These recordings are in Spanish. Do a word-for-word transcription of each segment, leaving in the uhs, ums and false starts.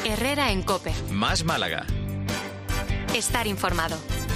Herrera en COPE. Más Málaga. Estar informado.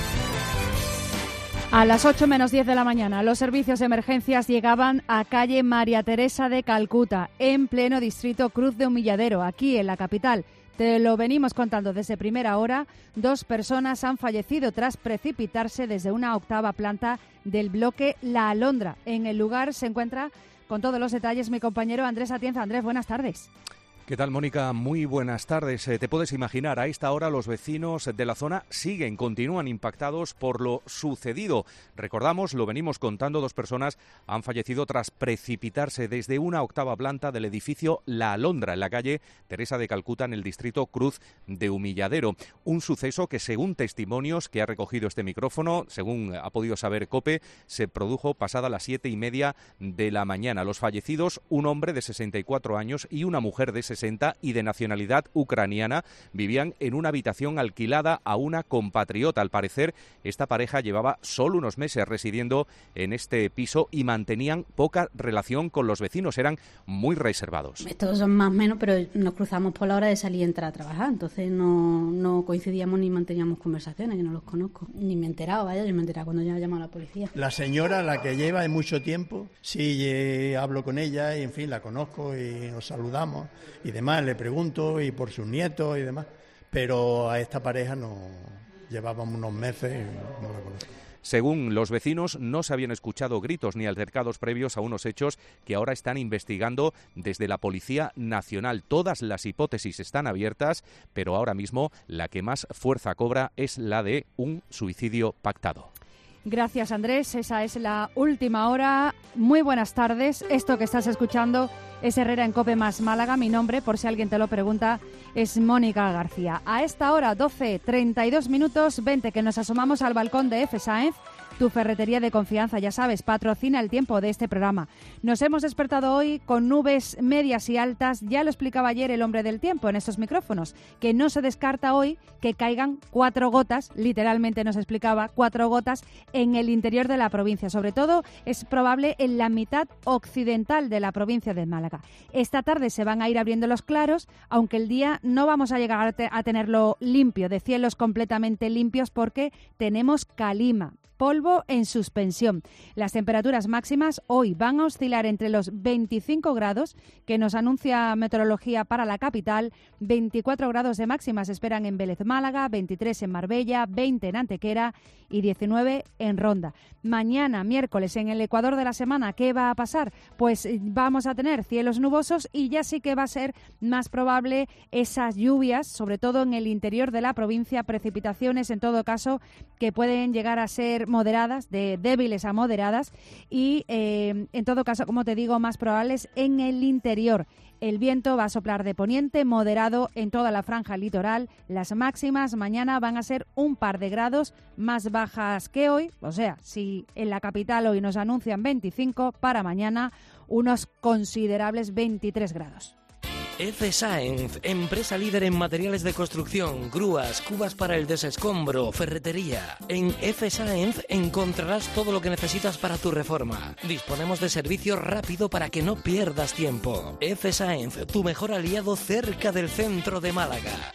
A las ocho menos diez de la mañana, los servicios de emergencias llegaban a calle María Teresa de Calcuta, en pleno distrito Cruz de Humilladero, aquí en la capital. Te lo venimos contando desde primera hora. Dos personas han fallecido tras precipitarse desde una octava planta del bloque La Alondra. En el lugar se encuentra, con todos los detalles, mi compañero Andrés Atienza. Andrés, buenas tardes. ¿Qué tal, Mónica? Muy buenas tardes. Eh, te puedes imaginar, a esta hora los vecinos de la zona siguen, continúan impactados por lo sucedido. Recordamos, lo venimos contando, dos personas han fallecido tras precipitarse desde una octava planta del edificio La Alondra, en la calle Teresa de Calcuta, en el distrito Cruz de Humilladero. Un suceso que, según testimonios que ha recogido este micrófono, según ha podido saber COPE, se produjo pasada las siete y media de la mañana. Los fallecidos, un hombre de sesenta y cuatro años y una mujer de sesenta y de nacionalidad ucraniana, vivían en una habitación alquilada a una compatriota. Al parecer, esta pareja llevaba solo unos meses residiendo en este piso y mantenían poca relación con los vecinos, eran muy reservados. Estos son más o menos, pero nos cruzamos por la hora de salir y entrar a trabajar, entonces no, no coincidíamos ni manteníamos conversaciones, que no los conozco, ni me he enterado, vaya, yo me he enterado cuando ya llamado a la policía. La señora, la que lleva de mucho tiempo, sí, eh, hablo con ella y en fin, la conozco y nos saludamos y demás, le pregunto y por sus nietos y demás, pero a esta pareja no, llevábamos unos meses y no la conozco. Según los vecinos, no se habían escuchado gritos ni altercados previos a unos hechos que ahora están investigando desde la Policía Nacional. Todas las hipótesis están abiertas, pero ahora mismo la que más fuerza cobra es la de un suicidio pactado. Gracias, Andrés. Esa es la última hora. Muy buenas tardes. Esto que estás escuchando es Herrera en COPE más Málaga. Mi nombre, por si alguien te lo pregunta, es Mónica García. A esta hora, doce treinta y dos minutos, veinte, que nos asomamos al balcón de F. Sáenz, tu ferretería de confianza, ya sabes, patrocina el tiempo de este programa. Nos hemos despertado hoy con nubes medias y altas, ya lo explicaba ayer el hombre del tiempo en estos micrófonos, que no se descarta hoy que caigan cuatro gotas, literalmente nos explicaba, cuatro gotas en el interior de la provincia. Sobre todo es probable en la mitad occidental de la provincia de Málaga. Esta tarde se van a ir abriendo los claros, aunque el día no vamos a llegar a tenerlo limpio, de cielos completamente limpios, porque tenemos calima, polvo en suspensión. Las temperaturas máximas hoy van a oscilar entre los veinticinco grados, que nos anuncia meteorología para la capital, veinticuatro grados de máximas esperan en Vélez Málaga, veintitrés en Marbella, veinte en Antequera y diecinueve en Ronda. Mañana, miércoles, en el Ecuador de la semana, ¿qué va a pasar? Pues vamos a tener cielos nubosos y ya sí que va a ser más probable esas lluvias, sobre todo en el interior de la provincia, precipitaciones en todo caso que pueden llegar a ser moderadas, de débiles a moderadas y eh, en todo caso, como te digo, más probables en el interior. El viento va a soplar de poniente, moderado en toda la franja litoral. Las máximas mañana van a ser un par de grados más bajas que hoy. O sea, si en la capital hoy nos anuncian veinticinco, para mañana unos considerables veintitrés grados. F. Sáenz, empresa líder en materiales de construcción, grúas, cubas para el desescombro, ferretería. En F. Sáenz encontrarás todo lo que necesitas para tu reforma. Disponemos de servicio rápido para que no pierdas tiempo. F. Sáenz, tu mejor aliado cerca del centro de Málaga.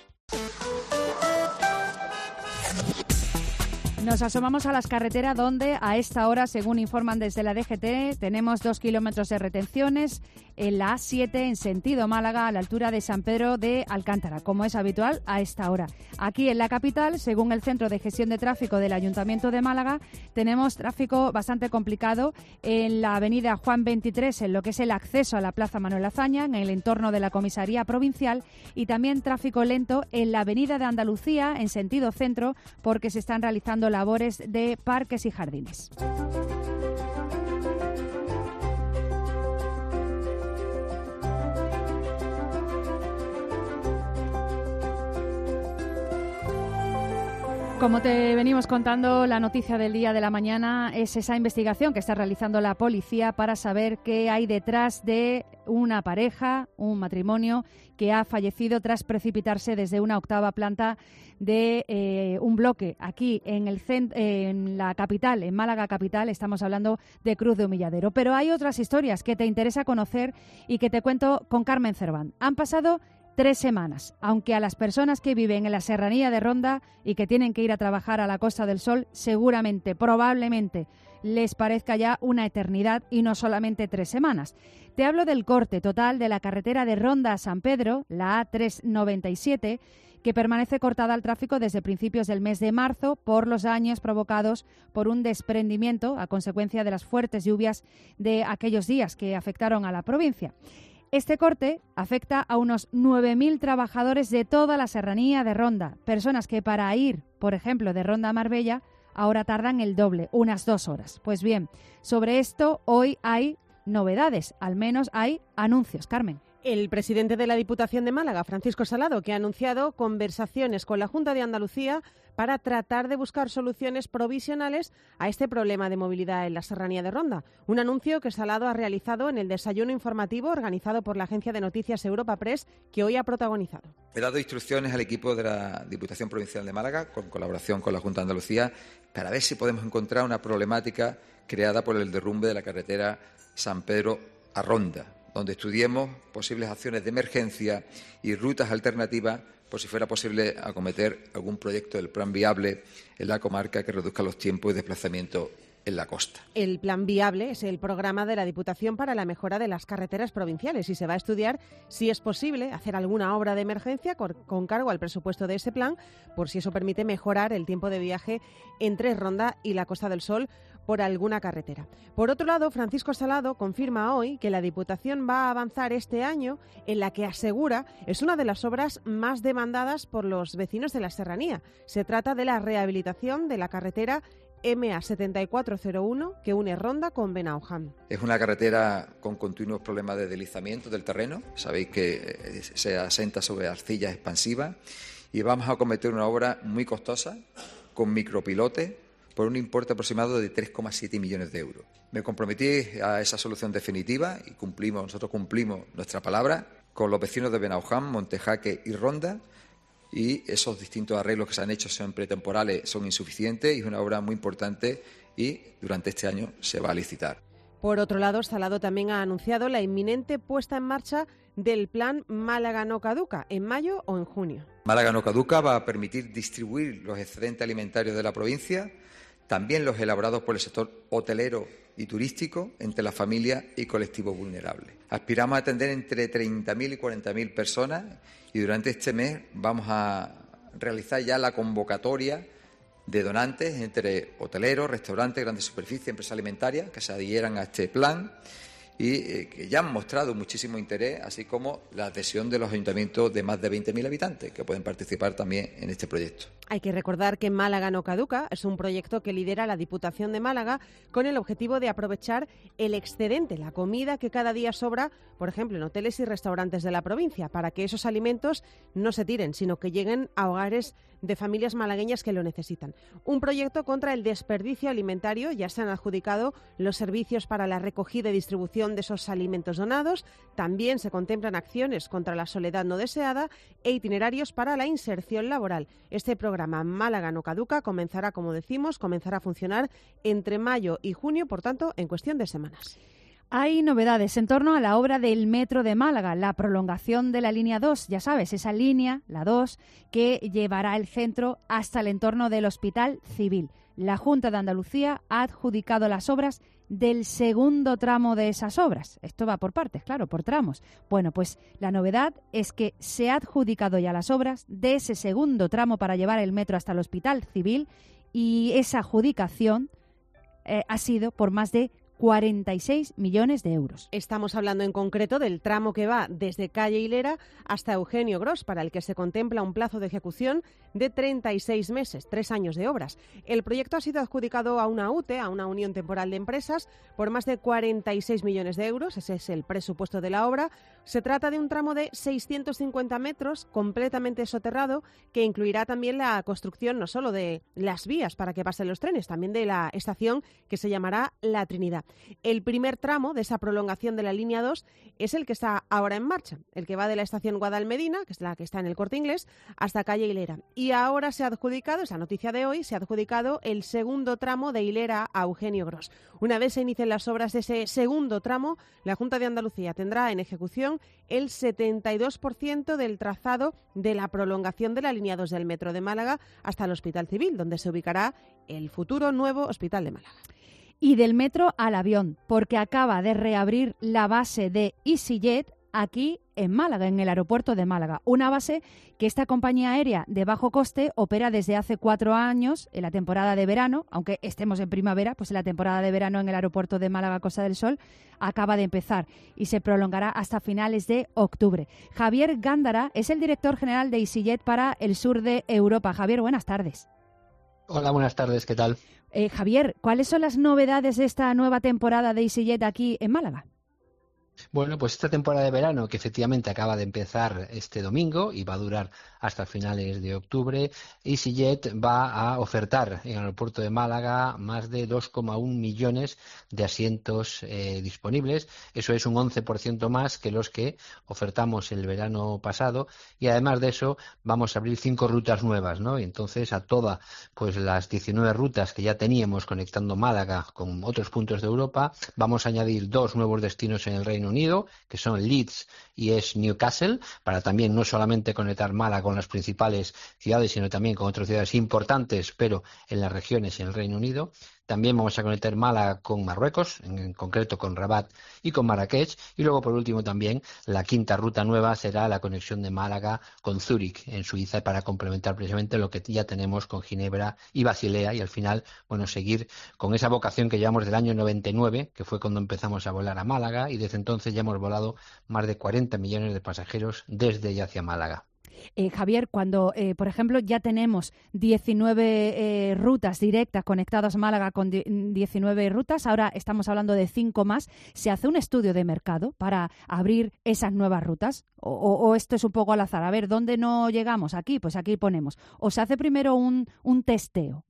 Nos asomamos a las carreteras donde a esta hora, según informan desde la D G T, tenemos dos kilómetros de retenciones en la A siete en sentido Málaga a la altura de San Pedro de Alcántara, como es habitual a esta hora. Aquí en la capital, según el Centro de Gestión de Tráfico del Ayuntamiento de Málaga, tenemos tráfico bastante complicado en la avenida Juan veintitrés, en lo que es el acceso a la Plaza Manuel Azaña, en el entorno de la Comisaría Provincial, y también tráfico lento en la avenida de Andalucía en sentido centro, porque se están realizando labores de parques y jardines. Como te venimos contando, la noticia del día de la mañana es esa investigación que está realizando la policía para saber qué hay detrás de una pareja, un matrimonio que ha fallecido tras precipitarse desde una octava planta de eh, un bloque aquí en, el cent- en la capital, en Málaga capital. Estamos hablando de Cruz de Humilladero. Pero hay otras historias que te interesa conocer y que te cuento con Carmen Cerván. Han pasado tres semanas, aunque a las personas que viven en la serranía de Ronda y que tienen que ir a trabajar a la Costa del Sol, seguramente, probablemente, les parezca ya una eternidad y no solamente tres semanas. Te hablo del corte total de la carretera de Ronda a San Pedro, la A trescientos noventa y siete, que permanece cortada al tráfico desde principios del mes de marzo por los daños provocados por un desprendimiento a consecuencia de las fuertes lluvias de aquellos días que afectaron a la provincia. Este corte afecta a unos nueve mil trabajadores de toda la serranía de Ronda, personas que para ir, por ejemplo, de Ronda a Marbella, ahora tardan el doble, unas dos horas. Pues bien, sobre esto hoy hay novedades, al menos hay anuncios. Carmen. El presidente de la Diputación de Málaga, Francisco Salado, que ha anunciado conversaciones con la Junta de Andalucía para tratar de buscar soluciones provisionales a este problema de movilidad en la serranía de Ronda. Un anuncio que Salado ha realizado en el desayuno informativo organizado por la agencia de noticias Europa Press, que hoy ha protagonizado. He dado instrucciones al equipo de la Diputación Provincial de Málaga, con colaboración con la Junta de Andalucía, para ver si podemos encontrar una problemática creada por el derrumbe de la carretera San Pedro a Ronda, donde estudiemos posibles acciones de emergencia y rutas alternativas por si fuera posible acometer algún proyecto del plan viable en la comarca que reduzca los tiempos de desplazamiento en la costa. El Plan Viable es el programa de la Diputación para la mejora de las carreteras provinciales y se va a estudiar si es posible hacer alguna obra de emergencia con, con cargo al presupuesto de ese plan, por si eso permite mejorar el tiempo de viaje entre Ronda y la Costa del Sol por alguna carretera. Por otro lado, Francisco Salado confirma hoy que la Diputación va a avanzar este año en la que asegura es una de las obras más demandadas por los vecinos de la serranía. Se trata de la rehabilitación de la carretera M A setenta y cuatro cero uno que une Ronda con Benaoján. Es una carretera con continuos problemas de deslizamiento del terreno. Sabéis que se asenta sobre arcillas expansivas y vamos a acometer una obra muy costosa con micropilotes por un importe aproximado de tres coma siete millones de euros. Me comprometí a esa solución definitiva y cumplimos, nosotros cumplimos nuestra palabra con los vecinos de Benaoján, Montejaque y Ronda, y esos distintos arreglos que se han hecho siempre temporales son insuficientes y es una obra muy importante y durante este año se va a licitar. Por otro lado, Salado también ha anunciado la inminente puesta en marcha del plan Málaga no caduca, en mayo o en junio. Málaga no caduca va a permitir distribuir los excedentes alimentarios de la provincia, también los elaborados por el sector hotelero y turístico, entre las familias y colectivos vulnerables. Aspiramos a atender entre treinta mil y cuarenta mil personas y durante este mes vamos a realizar ya la convocatoria de donantes entre hoteleros, restaurantes, grandes superficies, empresas alimentarias que se adhieran a este plan y eh, que ya han mostrado muchísimo interés, así como la adhesión de los ayuntamientos de más de veinte mil habitantes que pueden participar también en este proyecto. Hay que recordar que Málaga no caduca es un proyecto que lidera la Diputación de Málaga con el objetivo de aprovechar el excedente, la comida que cada día sobra, por ejemplo, en hoteles y restaurantes de la provincia, para que esos alimentos no se tiren, sino que lleguen a hogares de familias malagueñas que lo necesitan. Un proyecto contra el desperdicio alimentario. Ya se han adjudicado los servicios para la recogida y distribución de esos alimentos donados. También se contemplan acciones contra la soledad no deseada e itinerarios para la inserción laboral. Este programa Málaga no caduca comenzará, como decimos, comenzará a funcionar entre mayo y junio, por tanto, en cuestión de semanas. Hay novedades en torno a la obra del Metro de Málaga, la prolongación de la línea dos, ya sabes, esa línea, la dos, que llevará el centro hasta el entorno del Hospital Civil. La Junta de Andalucía ha adjudicado las obras del segundo tramo de esas obras. Esto va por partes, claro, por tramos. Bueno, pues la novedad es que se ha adjudicado ya las obras de ese segundo tramo para llevar el metro hasta el Hospital Civil y esa adjudicación eh, ha sido por más de cuarenta y seis millones de euros. Estamos hablando en concreto del tramo que va desde calle Hilera hasta Eugenio Gros, para el que se contempla un plazo de ejecución de treinta y seis meses, tres años de obras. El proyecto ha sido adjudicado a una U T E, a una Unión Temporal de Empresas, por más de cuarenta y seis millones de euros. Ese es el presupuesto de la obra. Se trata de un tramo de seiscientos cincuenta metros, completamente soterrado, que incluirá también la construcción no solo de las vías para que pasen los trenes, también de la estación que se llamará La Trinidad. El primer tramo de esa prolongación de la línea dos es el que está ahora en marcha, el que va de la estación Guadalmedina, que es la que está en el Corte Inglés, hasta calle Hilera. Y ahora se ha adjudicado, esa noticia de hoy, se ha adjudicado el segundo tramo de Hilera a Eugenio Gros. Una vez se inicien las obras de ese segundo tramo, la Junta de Andalucía tendrá en ejecución el setenta y dos por ciento del trazado de la prolongación de la línea dos del Metro de Málaga hasta el Hospital Civil, donde se ubicará el futuro nuevo Hospital de Málaga. Y del metro al avión, porque acaba de reabrir la base de EasyJet aquí en Málaga, en el aeropuerto de Málaga. Una base que esta compañía aérea de bajo coste opera desde hace cuatro años en la temporada de verano, aunque estemos en primavera, pues en la temporada de verano en el aeropuerto de Málaga, Costa del Sol, acaba de empezar y se prolongará hasta finales de octubre. Javier Gándara es el director general de EasyJet para el sur de Europa. Javier, buenas tardes. Hola, buenas tardes, ¿qué tal? Eh, Javier, ¿cuáles son las novedades de esta nueva temporada de EasyJet aquí en Málaga? Bueno, pues esta temporada de verano, que efectivamente acaba de empezar este domingo y va a durar hasta finales de octubre, EasyJet va a ofertar en el aeropuerto de Málaga más de dos coma uno millones de asientos eh, disponibles. Eso es un once por ciento más que los que ofertamos el verano pasado, y además de eso vamos a abrir cinco rutas nuevas, ¿no? Y entonces a todas pues las diecinueve rutas que ya teníamos conectando Málaga con otros puntos de Europa, vamos a añadir dos nuevos destinos en el Reino Unido, que son Leeds y es Newcastle, para también no solamente conectar Málaga con las principales ciudades, sino también con otras ciudades importantes, pero en las regiones en el Reino Unido. También vamos a conectar Málaga con Marruecos, en concreto con Rabat y con Marrakech. Y luego, por último, también la quinta ruta nueva será la conexión de Málaga con Zúrich, en Suiza, para complementar precisamente lo que ya tenemos con Ginebra y Basilea. Y al final, bueno, seguir con esa vocación que llevamos del año noventa y nueve, que fue cuando empezamos a volar a Málaga. Y desde entonces ya hemos volado más de cuarenta millones de pasajeros desde y hacia Málaga. Eh, Javier, cuando, eh, por ejemplo, ya tenemos diecinueve eh, rutas directas conectadas a Málaga con diecinueve rutas, ahora estamos hablando de cinco más, ¿se hace un estudio de mercado para abrir esas nuevas rutas? O, o, o esto es un poco al azar? A ver, ¿dónde no llegamos? Aquí, pues aquí ponemos. ¿O se hace primero un, un testeo?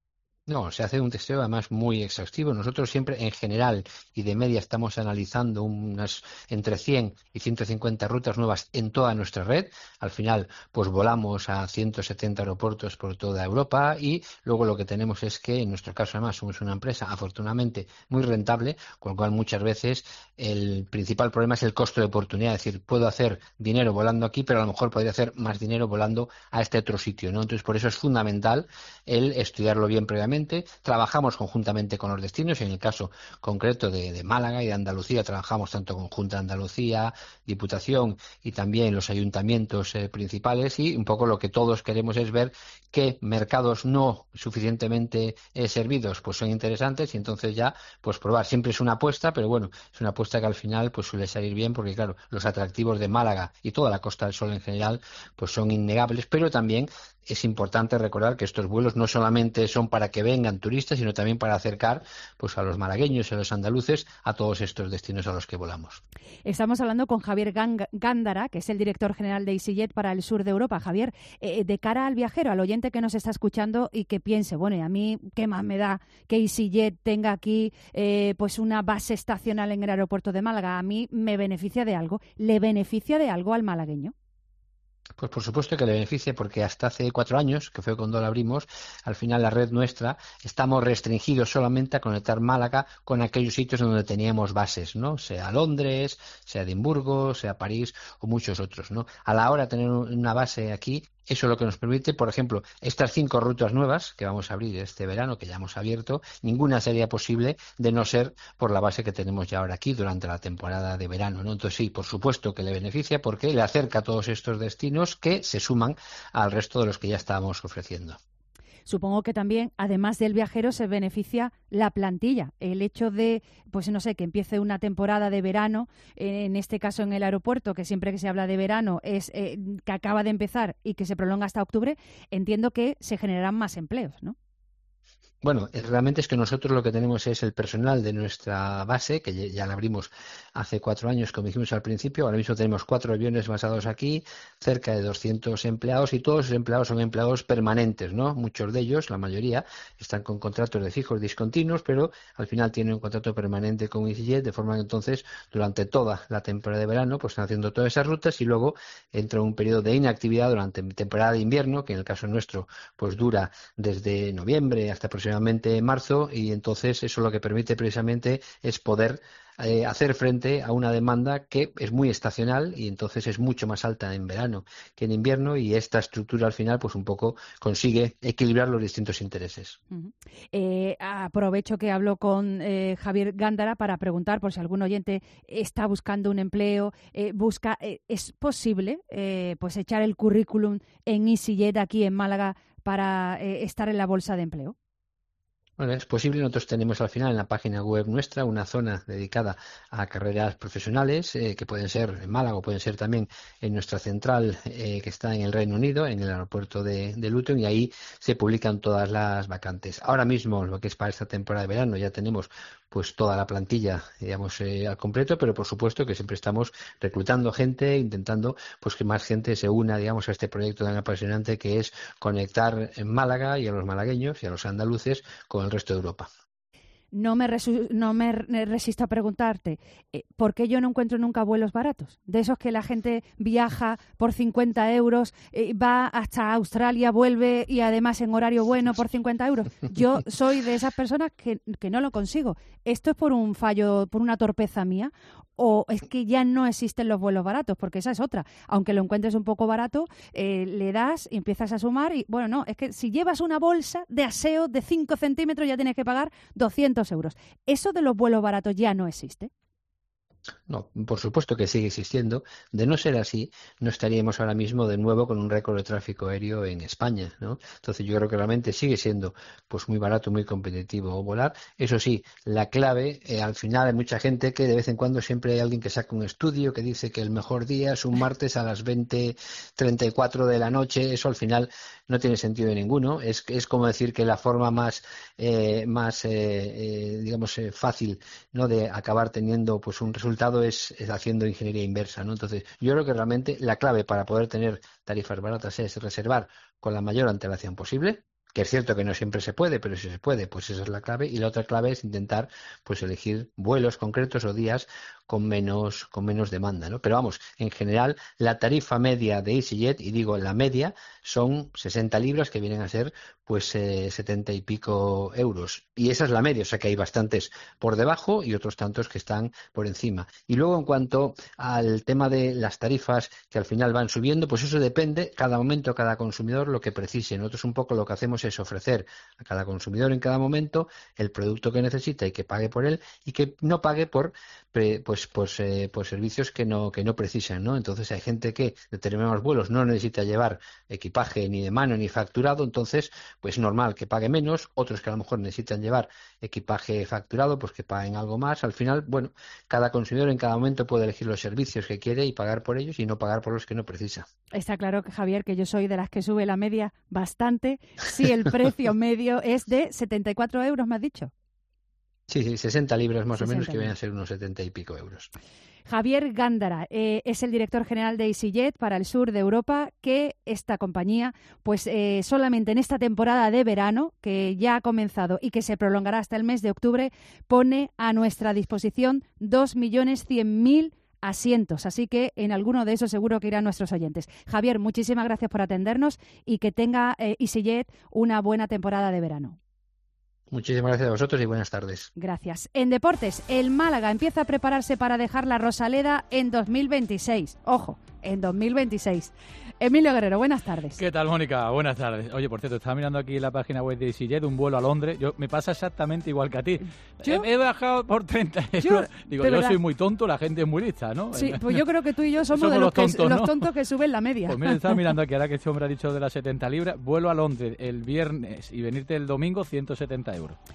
No, se hace un testeo además muy exhaustivo. Nosotros siempre, en general y de media, estamos analizando unas entre cien y ciento cincuenta rutas nuevas en toda nuestra red. Al final, pues volamos a ciento setenta aeropuertos por toda Europa, y luego lo que tenemos es que, en nuestro caso además, somos una empresa afortunadamente muy rentable, con lo cual muchas veces el principal problema es el costo de oportunidad. Es decir, puedo hacer dinero volando aquí, pero a lo mejor podría hacer más dinero volando a este otro sitio, ¿no? Entonces, por eso es fundamental el estudiarlo bien previamente. Trabajamos conjuntamente con los destinos, y en el caso concreto de, de Málaga y de Andalucía trabajamos tanto con Junta de Andalucía, Diputación y también los ayuntamientos eh, principales, y un poco lo que todos queremos es ver qué mercados no suficientemente eh, servidos pues son interesantes, y entonces ya pues probar. Siempre es una apuesta, pero bueno, es una apuesta que al final pues suele salir bien, porque claro, los atractivos de Málaga y toda la Costa del Sol en general pues son innegables, pero también es importante recordar que estos vuelos no solamente son para que vengan turistas, sino también para acercar pues a los malagueños y a los andaluces a todos estos destinos a los que volamos. Estamos hablando con Javier Gándara, que es el director general de EasyJet para el sur de Europa. Javier, eh, de cara al viajero, al oyente que nos está escuchando y que piense, bueno, y a mí qué más me da que EasyJet tenga aquí eh, pues una base estacional en el aeropuerto de Málaga, ¿a mí me beneficia de algo? ¿Le beneficia de algo al malagueño? Pues por supuesto que le beneficia, porque hasta hace cuatro años, que fue cuando la abrimos, al final la red nuestra, estamos restringidos solamente a conectar Málaga con aquellos sitios donde teníamos bases, ¿no? Sea Londres, sea Edimburgo, sea París o muchos otros, ¿no? A la hora de tener una base aquí, eso es lo que nos permite, por ejemplo, estas cinco rutas nuevas que vamos a abrir este verano, que ya hemos abierto, ninguna sería posible de no ser por la base que tenemos ya ahora aquí durante la temporada de verano, ¿no? Entonces sí, por supuesto que le beneficia, porque le acerca a todos estos destinos que se suman al resto de los que ya estábamos ofreciendo. Supongo que también, además del viajero, se beneficia la plantilla. El hecho de, pues no sé, que empiece una temporada de verano, eh, en este caso en el aeropuerto, que siempre que se habla de verano es eh, que acaba de empezar y que se prolonga hasta octubre, entiendo que se generarán más empleos, ¿no? Bueno, realmente es que nosotros lo que tenemos es el personal de nuestra base, que ya la abrimos hace cuatro años, como dijimos al principio. Ahora mismo tenemos cuatro aviones basados aquí, cerca de doscientos empleados, y todos los empleados son empleados permanentes, ¿no? Muchos de ellos, la mayoría, están con contratos de fijos discontinuos, pero al final tienen un contrato permanente con EasyJet, de forma que entonces durante toda la temporada de verano pues están haciendo todas esas rutas, y luego entra un periodo de inactividad durante temporada de invierno, que en el caso nuestro pues dura desde noviembre hasta aproximadamente marzo, y entonces eso lo que permite precisamente es poder eh, hacer frente a una demanda que es muy estacional, y entonces es mucho más alta en verano que en invierno, y esta estructura al final pues un poco consigue equilibrar los distintos intereses. Uh-huh. Eh, aprovecho que hablo con eh, Javier Gándara para preguntar por si algún oyente está buscando un empleo, eh, busca, eh, ¿es posible eh, pues echar el currículum en EasyJet aquí en Málaga para eh, estar en la bolsa de empleo? Bueno, es posible. Nosotros tenemos al final en la página web nuestra una zona dedicada a carreras profesionales, eh, que pueden ser en Málaga o pueden ser también en nuestra central eh, que está en el Reino Unido, en el aeropuerto de, de Luton, y ahí se publican todas las vacantes. Ahora mismo, lo que es para esta temporada de verano, ya tenemos pues toda la plantilla, digamos, eh, al completo, pero por supuesto que siempre estamos reclutando gente, intentando pues que más gente se una, digamos, a este proyecto tan apasionante que es conectar en Málaga y a los malagueños y a los andaluces con el resto de Europa. No me, resu- no me resisto a preguntarte, eh, ¿por qué yo no encuentro nunca vuelos baratos? De esos que la gente viaja por cincuenta euros, eh, va hasta Australia, vuelve y además en horario bueno por cincuenta euros. Yo soy de esas personas que, que no lo consigo. ¿Esto es por un fallo, por una torpeza mía? ¿O es que ya no existen los vuelos baratos? Porque esa es otra. Aunque lo encuentres un poco barato, eh, le das y empiezas a sumar y, bueno, no, es que si llevas una bolsa de aseo de cinco centímetros ya tienes que pagar doscientos euros. ¿Eso de los vuelos baratos ya no existe? No, por supuesto que sigue existiendo. De no ser así, no estaríamos ahora mismo de nuevo con un récord de tráfico aéreo en España, ¿no? Entonces yo creo que realmente sigue siendo pues muy barato, muy competitivo volar. Eso sí, la clave, eh, al final hay mucha gente que de vez en cuando siempre hay alguien que saca un estudio que dice que el mejor día es un martes a las veinte treinta y cuatro de la noche. Eso al final no tiene sentido ninguno. Es, es como decir que la forma más, eh, más eh, eh, digamos, eh, fácil, ¿no?, de acabar teniendo pues un resultado Es, es haciendo ingeniería inversa, ¿no? Entonces, yo creo que realmente la clave para poder tener tarifas baratas es reservar con la mayor antelación posible, que es cierto que no siempre se puede, pero si se puede, pues esa es la clave. Y la otra clave es intentar pues elegir vuelos concretos o días con menos con menos demanda, ¿no? Pero vamos, en general, la tarifa media de EasyJet, y digo la media, son sesenta libras, que vienen a ser pues eh, setenta y pico euros. Y esa es la media, o sea que hay bastantes por debajo y otros tantos que están por encima. Y luego, en cuanto al tema de las tarifas que al final van subiendo, pues eso depende, cada momento, cada consumidor lo que precise. Nosotros un poco lo que hacemos es ofrecer a cada consumidor en cada momento el producto que necesita y que pague por él, y que no pague por pues pues eh, pues servicios que no que no precisan, ¿no? Entonces hay gente que determinados vuelos no necesita llevar equipaje ni de mano ni facturado, entonces pues normal que pague menos. Otros que a lo mejor necesitan llevar equipaje facturado, pues que paguen algo más. Al final, bueno, cada consumidor en cada momento puede elegir los servicios que quiere y pagar por ellos, y no pagar por los que no precisa. Está claro, Javier, que yo soy de las que sube la media bastante. Si el precio medio es de setenta y cuatro euros, ¿me has dicho? Sí, sí, sesenta libras más sesenta o menos, que libras. vienen a ser unos setenta y pico euros. Javier Gándara eh, es el director general de EasyJet para el sur de Europa, que esta compañía, pues eh, solamente en esta temporada de verano, que ya ha comenzado y que se prolongará hasta el mes de octubre, pone a nuestra disposición dos millones cien mil asientos. Así que en alguno de esos seguro que irán nuestros oyentes. Javier, muchísimas gracias por atendernos y que tenga eh, EasyJet una buena temporada de verano. Muchísimas gracias a vosotros y buenas tardes. Gracias. En deportes, el Málaga empieza a prepararse para dejar la Rosaleda en dos mil veintiséis. Ojo, en dos mil veintiséis. Emilio Guerrero, buenas tardes. ¿Qué tal, Mónica? Buenas tardes. Oye, por cierto, estaba mirando aquí la página web de EasyJet, un vuelo a Londres. Yo, me pasa exactamente igual que a ti. ¿Yo? He, he bajado por treinta euros. Yo, Digo, de yo verdad. soy muy tonto, la gente es muy lista, ¿no? Sí, pues yo creo que tú y yo somos, Somos de los, los tontos, que, ¿no? los tontos que suben la media. Pues mira, estaba mirando aquí, ahora que este hombre ha dicho de las setenta libras, vuelo a Londres el viernes y venirte el domingo, ciento setenta euros.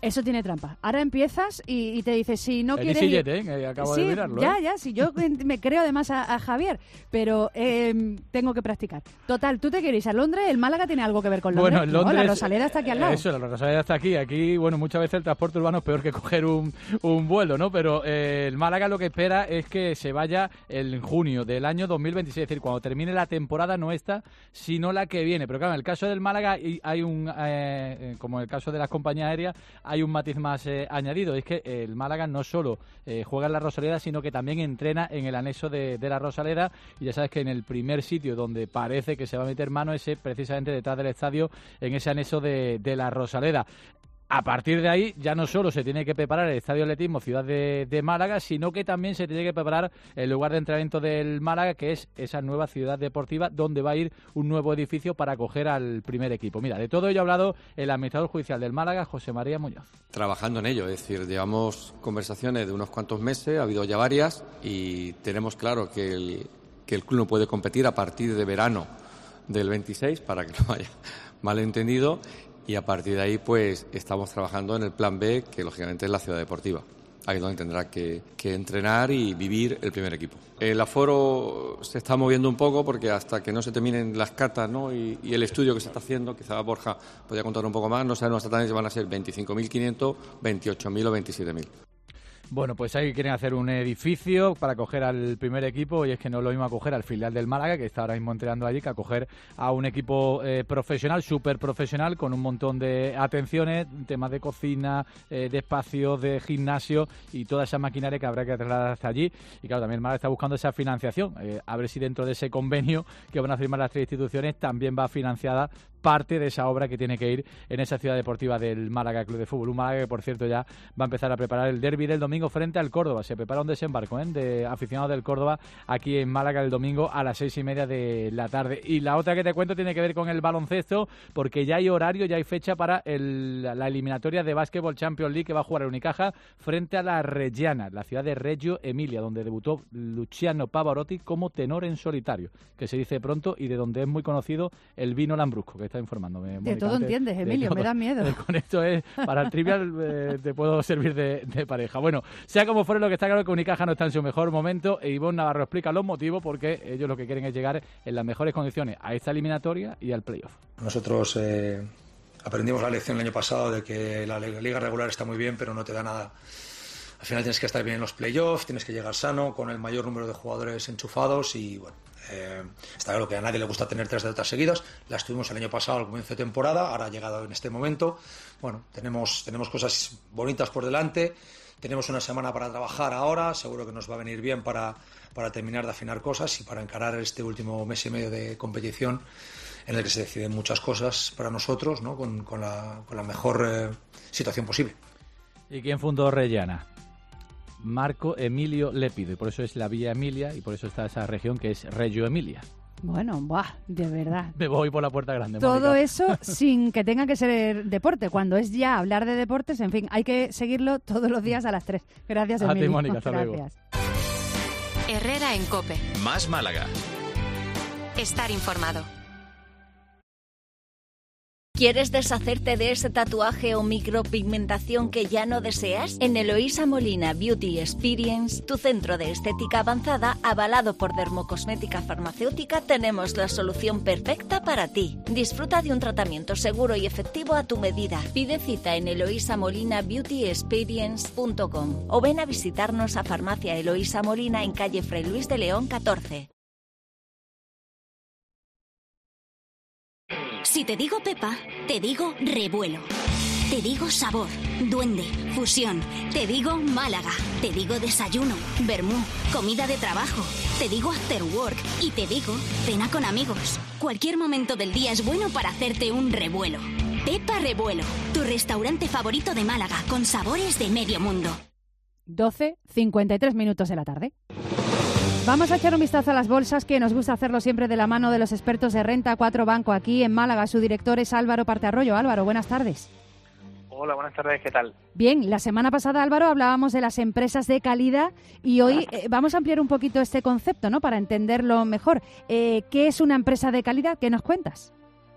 Eso tiene trampa. Ahora empiezas y, y te dices, si no el quieres... EasyJet, ¿eh? Que acabo sí, de mirarlo. ya, ¿eh? ya, sí, yo me creo además a, a Javier, pero eh, tengo que practicar. Total, tú te quieres ir a Londres, el Málaga tiene algo que ver con Londres. Bueno, en Londres, no, la Rosaleda está aquí al lado. Eso, la Rosaleda está aquí. Aquí, bueno, muchas veces el transporte urbano es peor que coger un, un vuelo, ¿no? Pero eh, el Málaga lo que espera es que se vaya en junio del año dos mil veintiséis, es decir, cuando termine la temporada, no esta, sino la que viene. Pero claro, en el caso del Málaga hay un, eh, como en el caso de las compañías aéreas, hay un matiz más eh, añadido. Es que el Málaga no solo eh, juega en la Rosaleda, sino que también entrena en el anexo de, de la Rosaleda. Y ya sabes que en el primer sitio donde parece que se va a meter mano es precisamente detrás del estadio, en ese anexo de, de la Rosaleda. A partir de ahí ya no solo se tiene que preparar el Estadio Atletismo Ciudad de, de Málaga, sino que también se tiene que preparar el lugar de entrenamiento del Málaga, que es esa nueva ciudad deportiva donde va a ir un nuevo edificio para acoger al primer equipo. Mira, de todo ello ha hablado el administrador judicial del Málaga, José María Muñoz. Trabajando en ello, es decir, llevamos conversaciones de unos cuantos meses, ha habido ya varias y tenemos claro que el, que el club no puede competir a partir de verano del veintiséis, para que no haya malentendido. Y a partir de ahí, pues, estamos trabajando en el plan B, que lógicamente es la ciudad deportiva. Ahí es donde tendrá que, que entrenar y vivir el primer equipo. El aforo se está moviendo un poco porque hasta que no se terminen las cartas, ¿no? y, y el estudio que se está haciendo, quizá Borja podría contar un poco más, no sabemos exactamente si van a ser veinticinco mil quinientos, veintiocho mil o veintisiete mil. Bueno, pues ahí quieren hacer un edificio para acoger al primer equipo, y es que no es lo mismo acoger al filial del Málaga, que está ahora mismo entrenando allí, que acoger a un equipo eh, profesional, súper profesional, con un montón de atenciones, temas de cocina, eh, de espacios, de gimnasio y toda esa maquinaria que habrá que trasladar hasta allí. Y claro, también el Málaga está buscando esa financiación, eh, a ver si dentro de ese convenio que van a firmar las tres instituciones también va financiada parte de esa obra que tiene que ir en esa ciudad deportiva del Málaga Club de Fútbol. Un Málaga que, por cierto, ya va a empezar a preparar el derbi del domingo frente al Córdoba. Se prepara un desembarco ¿eh? de aficionados del Córdoba aquí en Málaga el domingo a las seis y media de la tarde. Y la otra que te cuento tiene que ver con el baloncesto, porque ya hay horario, ya hay fecha para el, la eliminatoria de Basketball Champions League que va a jugar el Unicaja frente a la Reggiana, la ciudad de Reggio Emilia, donde debutó Luciano Pavarotti como tenor en solitario, que se dice pronto, y de donde es muy conocido el Vino Lambrusco, que está informándome. De Mónica, todo antes, entiendes, Emilio, todo. Me da miedo. Eh, con esto es, para el trivial eh, te puedo servir de, de pareja. Bueno, sea como fuere, lo que está claro es que Unicaja no está en su mejor momento, e Ivonne Navarro explica los motivos, porque ellos lo que quieren es llegar en las mejores condiciones a esta eliminatoria y al playoff. Nosotros eh, aprendimos la lección el año pasado de que la liga regular está muy bien, pero no te da nada. Al final tienes que estar bien en los playoffs, tienes que llegar sano, con el mayor número de jugadores enchufados y bueno, eh, está claro que a nadie le gusta tener tres derrotas seguidas. Las tuvimos el año pasado al comienzo de temporada, ahora ha llegado en este momento. Bueno, tenemos, tenemos cosas bonitas por delante, tenemos una semana para trabajar ahora, seguro que nos va a venir bien para, para terminar de afinar cosas y para encarar este último mes y medio de competición en el que se deciden muchas cosas para nosotros, ¿no? con, con, la, con la mejor eh, situación posible. ¿Y quién fundó Reggiana? Marco Emilio Lépido, y por eso es la Villa Emilia, y por eso está esa región que es Reggio Emilia. Bueno, buah, de verdad. Me voy por la puerta grande, Todo Mónica. eso sin que tenga que ser deporte. Cuando es ya hablar de deportes, en fin, hay que seguirlo todos los días a las tres. Gracias, A ti, Emilio. Mónica, hasta luego. Gracias. Herrera en COPE. Más Málaga. Estar informado. ¿Quieres deshacerte de ese tatuaje o micropigmentación que ya no deseas? En Eloísa Molina Beauty Experience, tu centro de estética avanzada, avalado por Dermocosmética Farmacéutica, tenemos la solución perfecta para ti. Disfruta de un tratamiento seguro y efectivo a tu medida. Pide cita en eloisa molina beauty experience punto com o ven a visitarnos a Farmacia Eloísa Molina en calle Fray Luis de León catorce. Si te digo Pepa, te digo revuelo. Te digo sabor, duende, fusión. Te digo Málaga. Te digo desayuno, vermú, comida de trabajo. Te digo after work y te digo cena con amigos. Cualquier momento del día es bueno para hacerte un revuelo. Pepa Revuelo, tu restaurante favorito de Málaga, con sabores de medio mundo. doce, cincuenta y tres minutos de la tarde. Vamos a echar un vistazo a las bolsas, que nos gusta hacerlo siempre de la mano de los expertos de Renta cuatro Banco aquí en Málaga. Su director es Álvaro Partearroyo. Álvaro, buenas tardes. Hola, buenas tardes, ¿qué tal? Bien, la semana pasada, Álvaro, hablábamos de las empresas de calidad y hoy eh, vamos a ampliar un poquito este concepto, ¿no? Para entenderlo mejor. Eh, ¿Qué es una empresa de calidad? ¿Qué nos cuentas?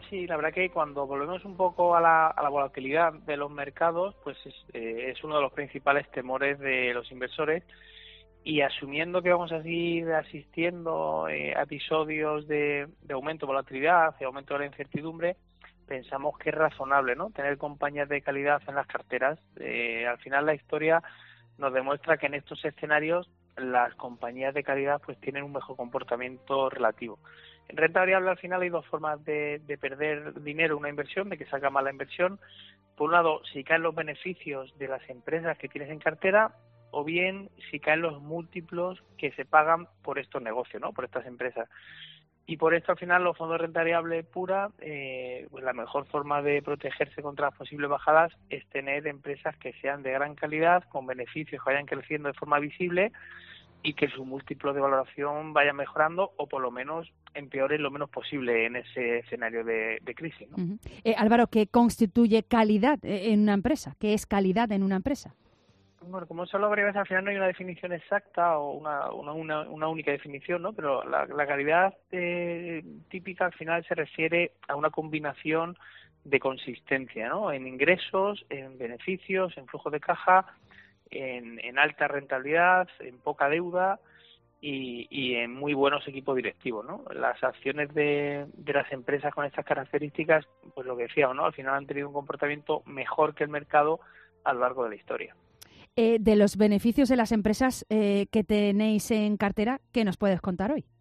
Sí, la verdad que cuando volvemos un poco a la, a la volatilidad de los mercados, pues es, eh, es uno de los principales temores de los inversores, y asumiendo que vamos a seguir asistiendo eh, a episodios de, de aumento de volatilidad, de aumento de la incertidumbre, pensamos que es razonable, ¿no?, tener compañías de calidad en las carteras. Eh, al final la historia nos demuestra que en estos escenarios las compañías de calidad pues tienen un mejor comportamiento relativo. En renta variable al final hay dos formas de, de perder dinero una inversión, de que salga mal la inversión. Por un lado, si caen los beneficios de las empresas que tienes en cartera, o bien si caen los múltiplos que se pagan por estos negocios, ¿no?, por estas empresas. Y por esto al final los fondos de renta variable pura, eh, pues la mejor forma de protegerse contra las posibles bajadas es tener empresas que sean de gran calidad, con beneficios que vayan creciendo de forma visible y que su múltiplo de valoración vaya mejorando, o por lo menos empeore lo menos posible en ese escenario de, de crisis, ¿no? Uh-huh. eh, Álvaro, ¿qué constituye calidad en una empresa? ¿Qué es calidad en una empresa? Bueno, como se habla varias veces, al final no hay una definición exacta o una, una, una, una única definición, ¿no? Pero la, la calidad eh, típica al final se refiere a una combinación de consistencia, ¿no?, en ingresos, en beneficios, en flujo de caja, en, en alta rentabilidad, en poca deuda y, y en muy buenos equipos directivos, ¿no? Las acciones de, de las empresas con estas características, pues lo que decíamos, ¿no?, al final han tenido un comportamiento mejor que el mercado a lo largo de la historia. Eh, de los beneficios de las empresas eh, que tenéis en cartera, ¿qué nos puedes contar hoy?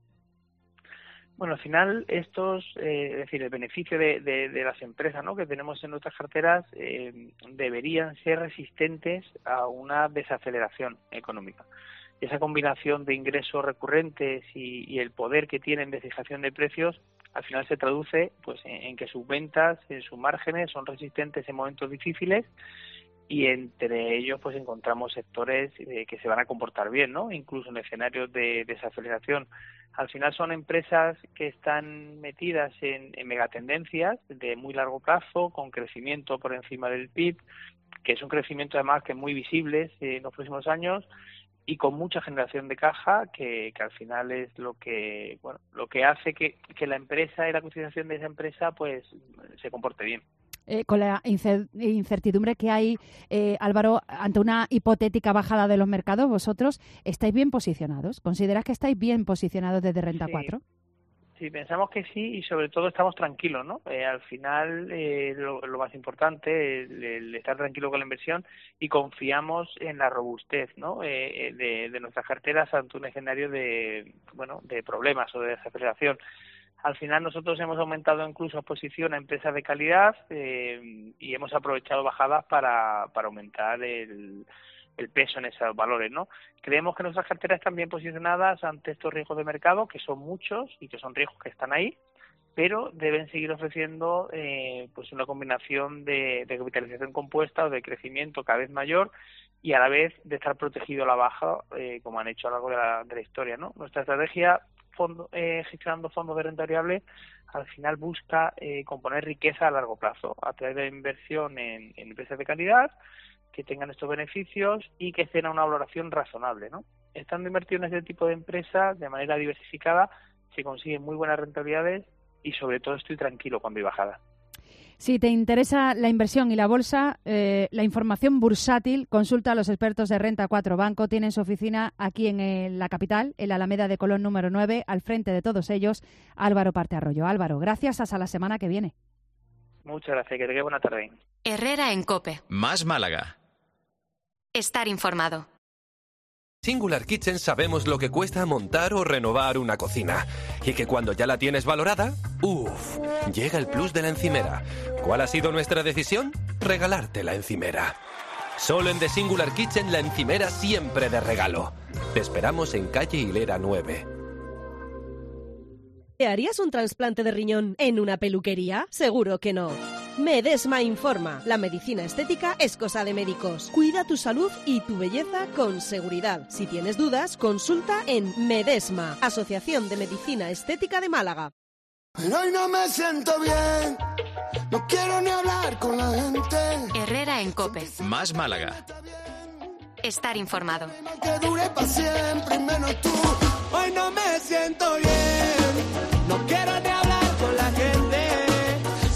Bueno, al final estos, eh, es decir, el beneficio de, de, de las empresas, ¿no?, que tenemos en nuestras carteras eh, deberían ser resistentes a una desaceleración económica. Esa combinación de ingresos recurrentes y, y el poder que tienen de fijación de precios al final se traduce pues en, en que sus ventas, en sus márgenes son resistentes en momentos difíciles, y entre ellos pues encontramos sectores eh, que se van a comportar bien, ¿no?, incluso en escenarios de desaceleración. Al final son empresas que están metidas en, en megatendencias de muy largo plazo, con crecimiento por encima del P I B, que es un crecimiento además que es muy visible en los próximos años, y con mucha generación de caja, que, que al final es lo que bueno lo que hace que, que la empresa y la cotización de esa empresa pues se comporte bien. Eh, con la incertidumbre que hay, eh, Álvaro, ante una hipotética bajada de los mercados, ¿vosotros estáis bien posicionados? ¿Consideras que estáis bien posicionados desde Renta Sí. cuatro? Sí, pensamos que sí, y sobre todo estamos tranquilos, ¿no? Eh, al final, eh, lo, lo más importante es el, el estar tranquilo con la inversión, y confiamos en la robustez, ¿no?, eh, de, de nuestras carteras ante un escenario de, bueno, de problemas o de desaceleración. Al final nosotros hemos aumentado incluso exposición a empresas de calidad eh, y hemos aprovechado bajadas para, para aumentar el, el peso en esos valores, ¿no? Creemos que nuestras carteras están bien posicionadas ante estos riesgos de mercado, que son muchos y que son riesgos que están ahí, pero deben seguir ofreciendo eh, pues una combinación de, de capitalización compuesta o de crecimiento cada vez mayor, y a la vez de estar protegido a la baja, eh, como han hecho a lo largo de la, de la historia, ¿no? Nuestra estrategia fondo, eh, gestionando fondos de renta variable al final busca eh, componer riqueza a largo plazo a través de inversión en, en empresas de calidad que tengan estos beneficios y que estén a una valoración razonable, ¿no? Estando invertido en este tipo de empresas de manera diversificada se consiguen muy buenas rentabilidades, y sobre todo estoy tranquilo cuando hay bajada. Si te interesa la inversión y la bolsa, eh, la información bursátil, consulta a los expertos de Renta cuatro Banco. Tienen su oficina aquí en el, la capital, en la Alameda de Colón número nueve, al frente de todos ellos, Álvaro Partearroyo. Álvaro, gracias, hasta la semana que viene. Muchas gracias, que tenga buena tarde. Herrera en COPE. Más Málaga. Estar informado. Singular Kitchen sabemos lo que cuesta montar o renovar una cocina, y que cuando ya la tienes valorada, uff, llega el plus de la encimera. ¿Cuál ha sido nuestra decisión? Regalarte la encimera. Solo en The Singular Kitchen la encimera siempre de regalo. Te esperamos en calle Hilera nueve. ¿Te harías un trasplante de riñón en una peluquería? Seguro que no. Medesma informa. La medicina estética es cosa de médicos. Cuida tu salud y tu belleza con seguridad. Si tienes dudas, consulta en Medesma, Asociación de Medicina Estética de Málaga. Pero hoy no me siento bien, no quiero ni hablar con la gente. Herrera en COPE. Más Málaga. Estar informado. Que dure para siempre, menos tú. Hoy no me siento bien, no quiero ni hablar con la gente.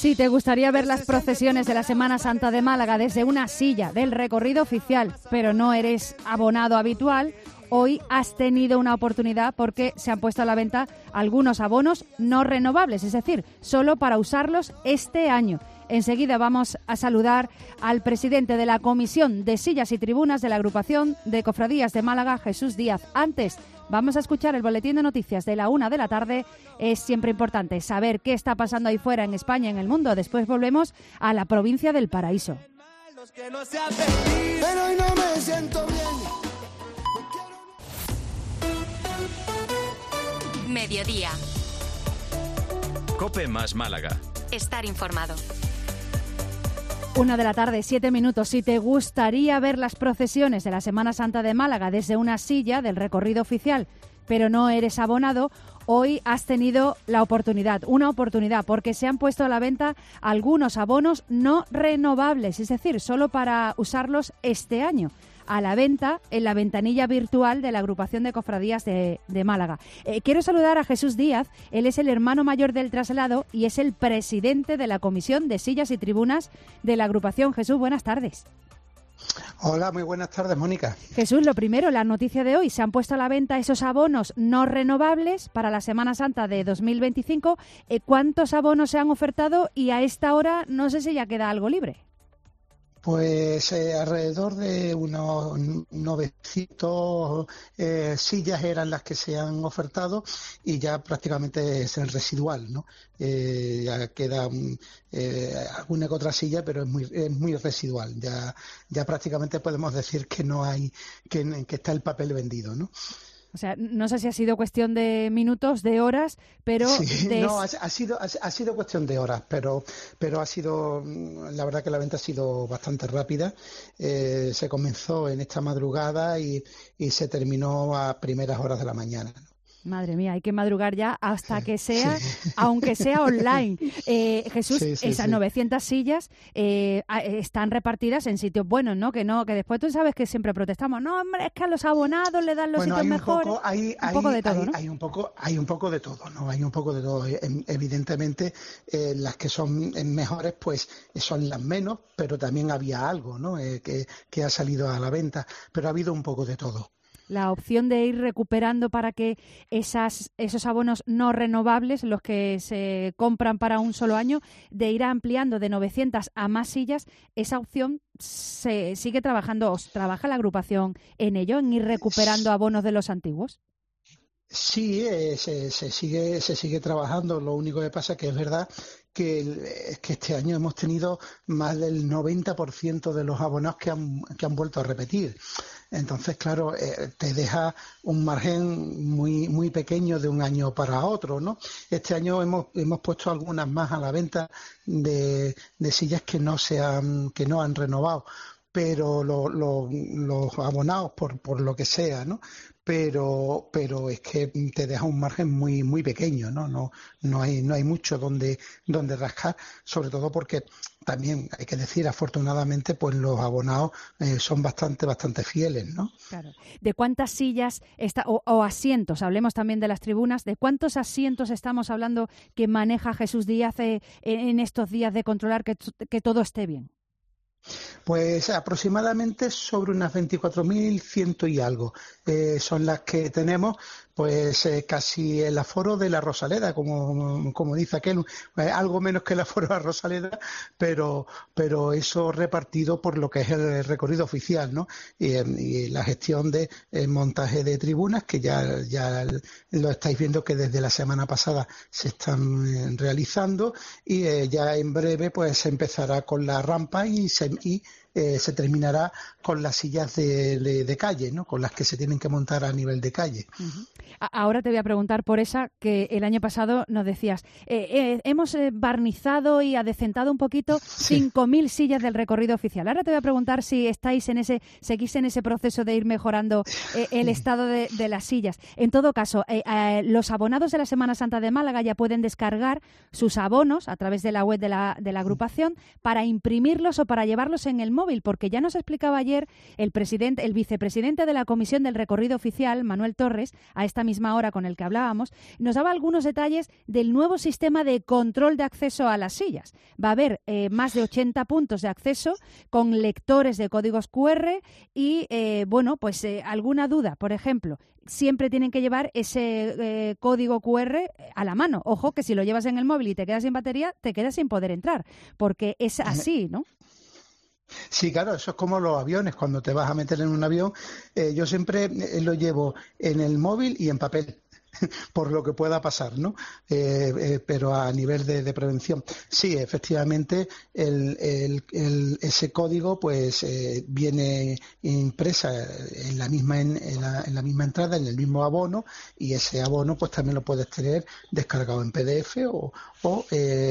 Si te gustaría ver las procesiones de la Semana Santa de Málaga desde una silla del recorrido oficial, pero no eres abonado habitual, hoy has tenido una oportunidad porque se han puesto a la venta algunos abonos no renovables, es decir, solo para usarlos este año. Enseguida vamos a saludar al presidente de la Comisión de Sillas y Tribunas de la Agrupación de Cofradías de Málaga, Jesús Díaz. Antes, vamos a escuchar el boletín de noticias de la una de la tarde. Es siempre importante saber qué está pasando ahí fuera en España, en el mundo. Después volvemos a la provincia del Paraíso. Pero hoy no me siento bien. Mediodía. COPE más Málaga. Estar informado. Una de la tarde, siete minutos. Si te gustaría ver las procesiones de la Semana Santa de Málaga desde una silla del recorrido oficial, pero no eres abonado, hoy has tenido la oportunidad, una oportunidad, porque se han puesto a la venta algunos abonos no renovables, es decir, solo para usarlos este año, a la venta en la ventanilla virtual de la Agrupación de Cofradías de, de Málaga. Eh, quiero saludar a Jesús Díaz, él es el hermano mayor del traslado y es el presidente de la Comisión de Sillas y Tribunas de la agrupación. Jesús, buenas tardes. Hola, muy buenas tardes, Mónica. Jesús, lo primero, la noticia de hoy, se han puesto a la venta esos abonos no renovables para la Semana Santa de dos mil veinticinco. Eh, ¿Cuántos abonos se han ofertado? Y a esta hora no sé si ya queda algo libre. Pues eh, alrededor de unos novecientas eh, sillas eran las que se han ofertado y ya prácticamente es el residual, ¿no? Eh, ya queda eh, alguna que otra silla, pero es muy es muy residual. Ya ya prácticamente podemos decir que no hay que, que está el papel vendido, ¿no? O sea, no sé si ha sido cuestión de minutos, de horas, pero... Sí, de... no, ha, ha, sido, ha, ha sido cuestión de horas, pero pero ha sido... La verdad que la venta ha sido bastante rápida. Eh, se comenzó en esta madrugada y, y se terminó a primeras horas de la mañana. Madre mía, hay que madrugar ya hasta que sea, sí. aunque sea online. Eh, Jesús, sí, sí, esas sí. novecientas sillas eh, están repartidas en sitios buenos, ¿no? Que no, que después tú sabes que siempre protestamos. No, hombre, es que a los abonados le dan los bueno, sitios hay un mejores. Poco, hay, un hay, poco de todo, hay, ¿no? Hay un poco, hay un poco de todo, ¿no? Hay un poco de todo. Evidentemente, eh, las que son mejores, pues son las menos, pero también había algo, ¿no? Eh, que, que ha salido a la venta, pero ha habido un poco de todo. La opción de ir recuperando para que esas, esos abonos no renovables, los que se compran para un solo año, de ir ampliando de novecientas a más sillas, esa opción se sigue trabajando, os trabaja la agrupación en ello, en ir recuperando abonos de los antiguos. Sí, eh, se, se sigue se sigue trabajando. Lo único que pasa es que es verdad que, el, que este año hemos tenido más del noventa por ciento de los abonados que han, que han vuelto a repetir. Entonces, claro, eh, te deja un margen muy muy pequeño de un año para otro, ¿no? Este año hemos hemos puesto algunas más a la venta de, de sillas que no se han, que no han renovado, pero lo, lo, los abonados por por lo que sea, ¿no? Pero pero es que te deja un margen muy muy pequeño, ¿no? No no hay no hay mucho donde donde rascar, sobre todo porque también hay que decir, afortunadamente, pues los abonados eh, son bastante bastante fieles, ¿no? Claro. ¿De cuántas sillas está, o, o asientos? Hablemos también de las tribunas. ¿De cuántos asientos estamos hablando que maneja Jesús Díaz eh, en estos días de controlar que, que todo esté bien? Pues aproximadamente sobre unas veinticuatro mil ciento y algo eh, son las que tenemos, pues eh, casi el aforo de la Rosaleda, como, como dice aquel, eh, algo menos que el aforo de la Rosaleda, pero pero eso repartido por lo que es el recorrido oficial, ¿no? Y, y la gestión de eh, montaje de tribunas, que ya, ya lo estáis viendo que desde la semana pasada se están eh, realizando, y eh, ya en breve pues se empezará con la rampa y se y eh, se terminará con las sillas de, de, de calle, ¿no? Con las que se tienen que montar a nivel de calle. Uh-huh. Ahora te voy a preguntar por esa que el año pasado nos decías. Eh, eh, hemos eh, barnizado y adecentado un poquito cinco mil sí. sillas del recorrido oficial. Ahora te voy a preguntar si estáis en ese, seguís en ese proceso de ir mejorando eh, el estado de, de las sillas. En todo caso, eh, eh, los abonados de la Semana Santa de Málaga ya pueden descargar sus abonos a través de la web de la, de la agrupación para imprimirlos o para llevarlos en el móvil. móvil, porque ya nos explicaba ayer el presidente, el vicepresidente de la Comisión del Recorrido Oficial, Manuel Torres, a esta misma hora con el que hablábamos, nos daba algunos detalles del nuevo sistema de control de acceso a las sillas. Va a haber eh, más de ochenta puntos de acceso con lectores de códigos cu erre y, eh, bueno, pues eh, alguna duda, por ejemplo, siempre tienen que llevar ese eh, código cu erre a la mano. Ojo, que si lo llevas en el móvil y te quedas sin batería, te quedas sin poder entrar, porque es así, ¿no? Sí, claro, eso es como los aviones. Cuando te vas a meter en un avión, eh, yo siempre eh, lo llevo en el móvil y en papel, por lo que pueda pasar, ¿no? Eh, eh, pero a nivel de, de prevención. Sí, efectivamente, el, el, el, ese código pues eh, viene impresa en la misma en, en, la, en la misma entrada, en el mismo abono, y ese abono pues también lo puedes tener descargado en pe de efe o, o eh,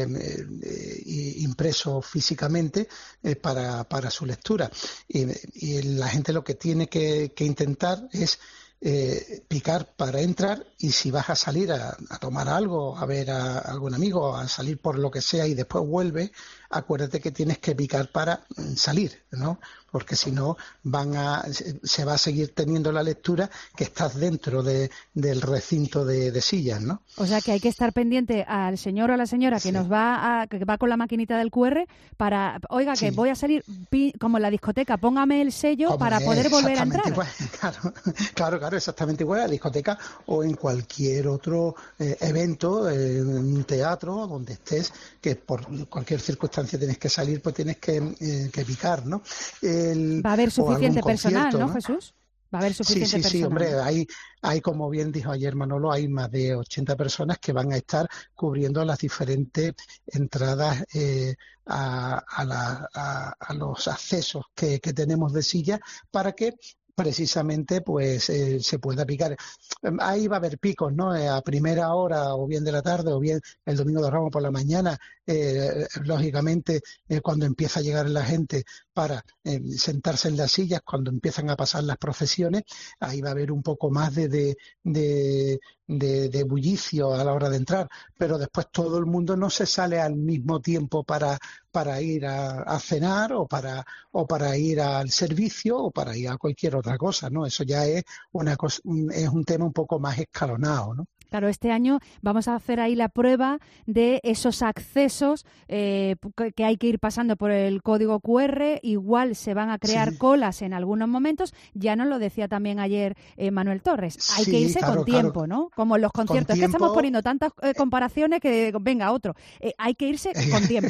eh, impreso físicamente eh, para, para su lectura. Y, y la gente lo que tiene que, que intentar es Eh, picar para entrar, y si vas a salir a, a tomar algo, a ver a, a algún amigo, a salir por lo que sea y después vuelve, acuérdate que tienes que picar para salir, ¿no? Porque si no van a se va a seguir teniendo la lectura que estás dentro de, del recinto de, de sillas, ¿no? O sea que hay que estar pendiente al señor o a la señora que sí. nos va a, que va con la maquinita del cu erre para, oiga, que sí. voy a salir pi, como en la discoteca, póngame el sello como para poder volver a entrar. Igual, claro, claro, claro, exactamente igual a la discoteca o en cualquier otro eh, evento, eh, en un teatro, donde estés, que por cualquier circunstancia tienes que salir, pues tienes que, eh, que picar, ¿no? El, Va a haber suficiente personal, ¿no, ¿no, Jesús? Va a haber suficiente sí, sí, personal. Sí, hombre, hay, hay, como bien dijo ayer Manolo, hay más de ochenta personas que van a estar cubriendo las diferentes entradas eh, a, a, la, a, a los accesos que, que tenemos de silla para que precisamente pues eh, se pueda picar. Ahí va a haber picos, ¿no? Eh, a primera hora o bien de la tarde o bien el domingo de Ramos por la mañana, eh, lógicamente eh, cuando empieza a llegar la gente para eh, sentarse en las sillas, cuando empiezan a pasar las procesiones, ahí va a haber un poco más de, de, de, de, de bullicio a la hora de entrar, pero después todo el mundo no se sale al mismo tiempo para, para ir a, a cenar o para, o para ir al servicio o para ir a cualquier otra cosa, ¿no? Eso ya es una cosa, es un tema un poco más escalonado, ¿no? Claro, este año vamos a hacer ahí la prueba de esos accesos eh, que hay que ir pasando por el código cu erre. Igual se van a crear sí. colas en algunos momentos. Ya nos lo decía también ayer eh, Manuel Torres. Hay sí, que irse claro, con tiempo, claro. ¿no? Como en los conciertos. Es que estamos poniendo tantas eh, comparaciones que venga otro. Eh, hay que irse con tiempo.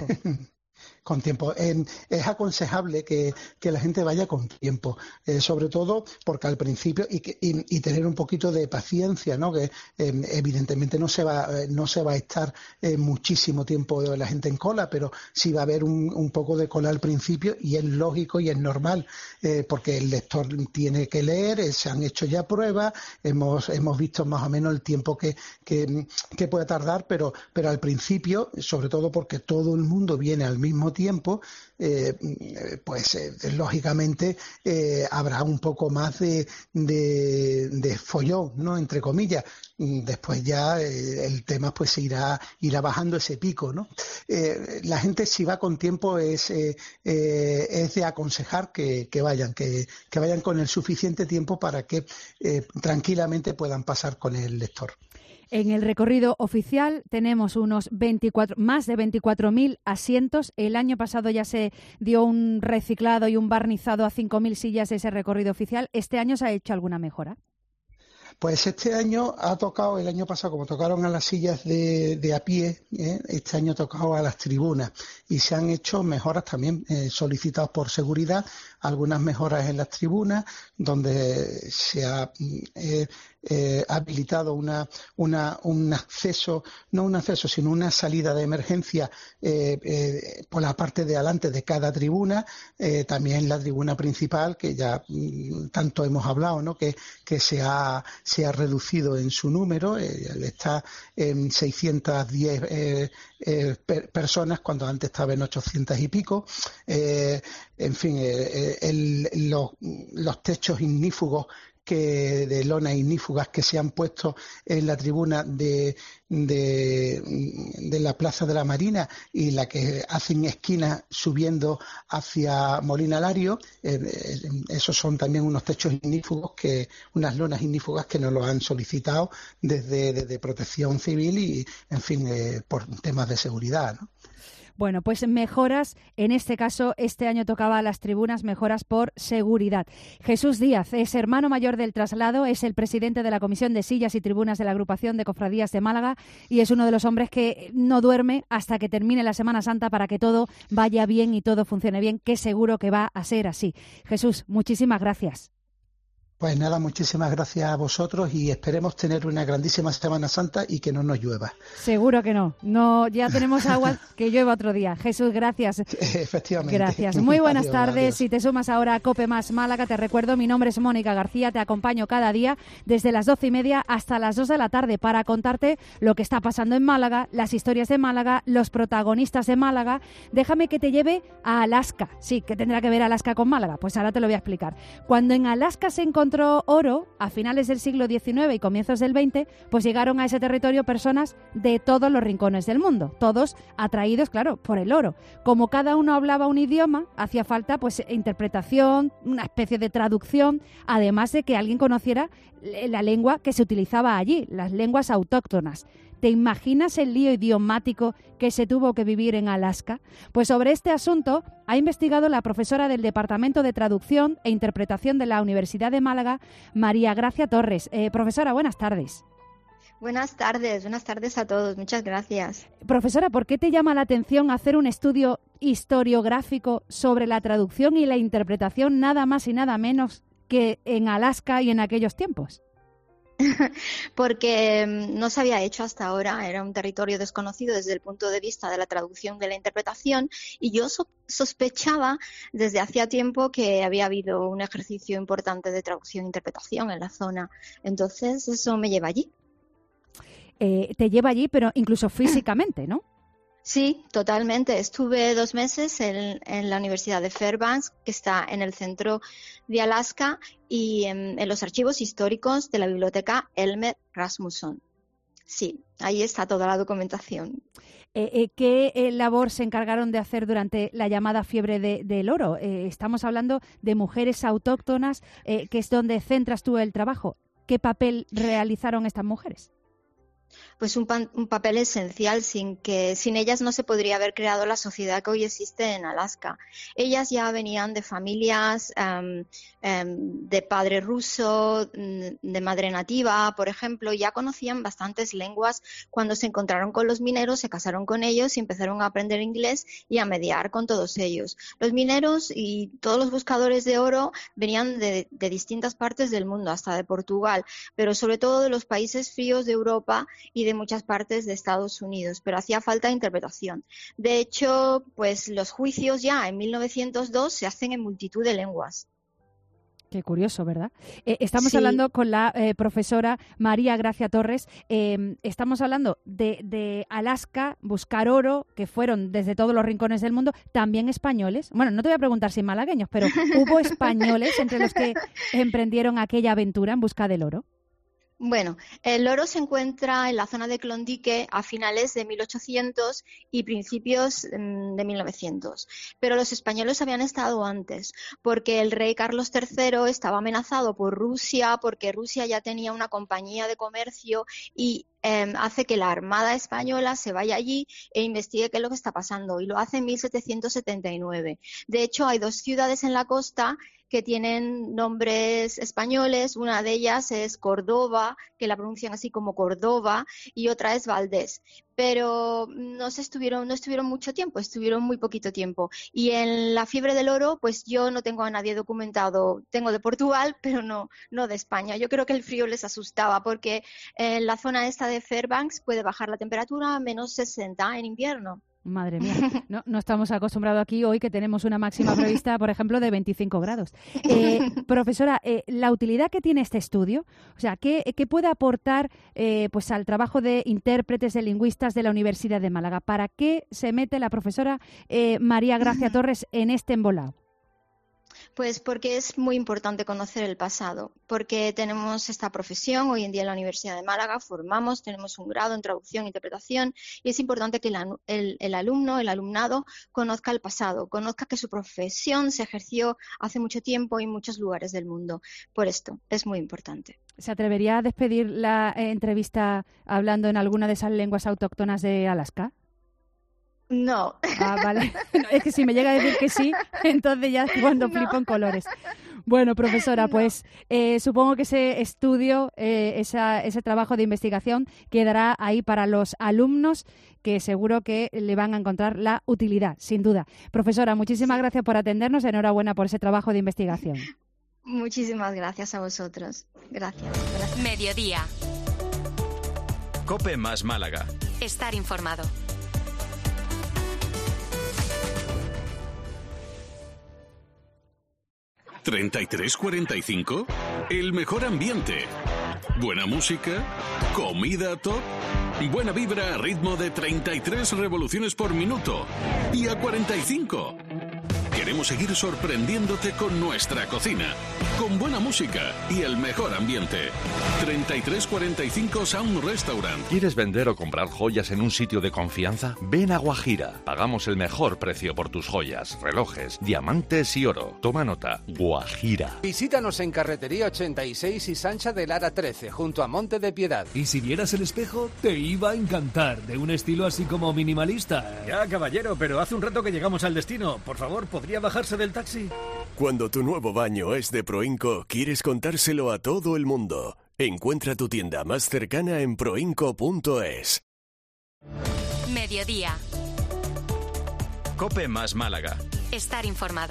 Con tiempo. Eh, es aconsejable que, que la gente vaya con tiempo, eh, sobre todo porque al principio y, que, y, y tener un poquito de paciencia, ¿no? Que eh, evidentemente no se va no se va a estar eh, muchísimo tiempo la gente en cola, pero sí va a haber un, un poco de cola al principio y es lógico y es normal, eh, porque el lector tiene que leer, eh, se han hecho ya pruebas, hemos hemos visto más o menos el tiempo que, que, que puede tardar, pero, pero al principio, sobre todo porque todo el mundo viene al mismo tiempo, eh, pues eh, lógicamente eh, habrá un poco más de, de, de follón, ¿no? Entre comillas. Después ya eh, el tema pues se irá irá bajando ese pico, ¿no? Eh, la gente, si va con tiempo, es eh, eh, es de aconsejar que, que vayan, que, que vayan con el suficiente tiempo para que eh, tranquilamente puedan pasar con el lector. En el recorrido oficial tenemos unos veinticuatro, más de veinticuatro mil asientos. El año pasado ya se dio un reciclado y un barnizado a cinco mil sillas de ese recorrido oficial. ¿Este año se ha hecho alguna mejora? Pues este año ha tocado, el año pasado como tocaron a las sillas de, de a pie, ¿eh? Este año ha tocado a las tribunas y se han hecho mejoras también eh, solicitadas por seguridad, algunas mejoras en las tribunas donde se ha eh, eh, habilitado una, una, un acceso, no un acceso sino una salida de emergencia eh, eh, por la parte de adelante de cada tribuna, eh, también la tribuna principal que ya mm, tanto hemos hablado, ¿no? que, que se ha se ha reducido en su número, eh, está en seiscientas diez eh, eh, per personas cuando antes estaba en ochocientas y pico. Eh, en fin, eh, el, los, los techos ignífugos que de lonas ignífugas que se han puesto en la tribuna de, de, de la Plaza de la Marina y la que hacen esquina subiendo hacia Molina Lario. Eh, eh, esos son también unos techos ignífugos, que unas lonas ignífugas que nos lo han solicitado desde, desde Protección Civil y, en fin, eh, por temas de seguridad, ¿no? Bueno, pues mejoras, en este caso, este año tocaba a las tribunas, mejoras por seguridad. Jesús Díaz es hermano mayor del traslado, es el presidente de la Comisión de Sillas y Tribunas de la Agrupación de Cofradías de Málaga y es uno de los hombres que no duerme hasta que termine la Semana Santa para que todo vaya bien y todo funcione bien, que seguro que va a ser así. Jesús, muchísimas gracias. Pues nada, muchísimas gracias a vosotros y esperemos tener una grandísima Semana Santa y que no nos llueva. Seguro que no. No, ya tenemos agua, que llueva otro día. Jesús, gracias. Efectivamente. Gracias. Muy buenas adiós, tardes. adiós. Si te sumas ahora a COPE Más Málaga, te recuerdo, mi nombre es Mónica García. Te acompaño cada día desde las doce y media hasta las dos de la tarde para contarte lo que está pasando en Málaga, las historias de Málaga, los protagonistas de Málaga. Déjame que te lleve a Alaska. Sí, que tendrá que ver Alaska con Málaga. Pues ahora te lo voy a explicar. Cuando en Alaska se encontró oro a finales del siglo diecinueve y comienzos del veinte, pues llegaron a ese territorio personas de todos los rincones del mundo, todos atraídos, claro, por el oro. Como cada uno hablaba un idioma, hacía falta pues interpretación, una especie de traducción, además de que alguien conociera la lengua que se utilizaba allí, las lenguas autóctonas. ¿Te imaginas el lío idiomático que se tuvo que vivir en Alaska? Pues sobre este asunto ha investigado la profesora del Departamento de Traducción e Interpretación de la Universidad de Málaga, María Gracia Torres. Eh, profesora, buenas tardes. Buenas tardes, buenas tardes a todos. Muchas gracias. Profesora, ¿por qué te llama la atención hacer un estudio historiográfico sobre la traducción y la interpretación nada más y nada menos que en Alaska y en aquellos tiempos? Porque no se había hecho hasta ahora, era un territorio desconocido desde el punto de vista de la traducción, de la interpretación, y yo so- sospechaba desde hacía tiempo que había habido un ejercicio importante de traducción e interpretación en la zona. Entonces eso me lleva allí. Eh, te lleva allí, pero incluso físicamente, ¿no? Sí, totalmente. Estuve dos meses en, en la Universidad de Fairbanks, que está en el centro de Alaska, y en, en los archivos históricos de la biblioteca Elmer Rasmussen. Sí, ahí está toda la documentación. Eh, eh, ¿Qué eh, labor se encargaron de hacer durante la llamada fiebre de, del oro? Eh, estamos hablando de mujeres autóctonas, eh, que es donde centras tú el trabajo. ¿Qué papel realizaron estas mujeres? Pues un, pan, un papel esencial, sin que sin ellas no se podría haber creado la sociedad que hoy existe en Alaska. Ellas ya venían de familias um, um, de padre ruso, de madre nativa, por ejemplo, ya conocían bastantes lenguas. Cuando se encontraron con los mineros, se casaron con ellos y empezaron a aprender inglés y a mediar con todos ellos. Los mineros y todos los buscadores de oro venían de, de distintas partes del mundo, hasta de Portugal, pero sobre todo de los países fríos de Europa y de muchas partes de Estados Unidos, pero hacía falta interpretación. De hecho, pues los juicios ya en mil novecientos dos se hacen en multitud de lenguas. Qué curioso, ¿verdad? Eh, estamos Sí. hablando con la eh, profesora María Gracia Torres. Eh, estamos hablando de, de Alaska, buscar oro, que fueron desde todos los rincones del mundo, también españoles. Bueno, no te voy a preguntar si malagueños, pero ¿hubo españoles entre los que emprendieron aquella aventura en busca del oro? Bueno, el oro se encuentra en la zona de Klondike a finales de mil ochocientos y principios mm, de mil novecientos. Pero los españoles habían estado antes, porque el rey Carlos tercero estaba amenazado por Rusia, porque Rusia ya tenía una compañía de comercio y eh, hace que la Armada Española se vaya allí e investigue qué es lo que está pasando. Y lo hace en mil setecientos setenta y nueve. De hecho, hay dos ciudades en la costa que tienen nombres españoles. Una de ellas es Córdoba, que la pronuncian así como Córdoba, y otra es Valdés. Pero no se estuvieron, no estuvieron mucho tiempo, estuvieron muy poquito tiempo. Y en la fiebre del oro, pues yo no tengo a nadie documentado. Tengo de Portugal, pero no, no de España. Yo creo que el frío les asustaba, porque en la zona esta de Fairbanks puede bajar la temperatura a menos sesenta en invierno. Madre mía, no, no estamos acostumbrados aquí hoy que tenemos una máxima prevista, por ejemplo, de veinticinco grados. Eh, profesora, eh, la utilidad que tiene este estudio, o sea, ¿qué, qué puede aportar eh, pues al trabajo de intérpretes, de lingüistas de la Universidad de Málaga? ¿Para qué se mete la profesora eh, María Gracia Torres en este embolado? Pues porque es muy importante conocer el pasado, porque tenemos esta profesión hoy en día en la Universidad de Málaga, formamos, tenemos un grado en traducción e interpretación y es importante que el, el, el alumno, el alumnado, conozca el pasado, conozca que su profesión se ejerció hace mucho tiempo en muchos lugares del mundo. Por esto es muy importante. ¿Se atrevería a despedir la eh, entrevista hablando en alguna de esas lenguas autóctonas de Alaska? No. Ah, vale. No, es que si me llega a decir que sí, entonces ya cuando flipo en colores. Bueno, profesora, no. pues eh, supongo que ese estudio, eh, esa, ese trabajo de investigación quedará ahí para los alumnos, que seguro que le van a encontrar la utilidad, sin duda. Profesora, muchísimas gracias por atendernos. Enhorabuena por ese trabajo de investigación. Muchísimas gracias a vosotros. Gracias. gracias. Mediodía. COPE más Málaga. Estar informado. ¿treinta y tres cuarenta y cinco? El mejor ambiente. Buena música. Comida top. Buena vibra a ritmo de treinta y tres revoluciones por minuto. Y a cuarenta y cinco. Queremos seguir sorprendiéndote con nuestra cocina, con buena música y el mejor ambiente. treinta y tres cuarenta y cinco Sound Restaurant. ¿Quieres vender o comprar joyas en un sitio de confianza? Ven a Guajira. Pagamos el mejor precio por tus joyas, relojes, diamantes y oro. Toma nota. Guajira. Visítanos en Carretería ochenta y seis y Sancha de Lara trece, junto a Monte de Piedad. Y si vieras el espejo, te iba a encantar. De un estilo así como minimalista. Ya, caballero, pero hace un rato que llegamos al destino. Por favor, ¿podría bajarse del taxi? Cuando tu nuevo baño es de Proinco, quieres contárselo a todo el mundo. Encuentra tu tienda más cercana en proinco punto es. Mediodía. COPE más Málaga. Estar informado.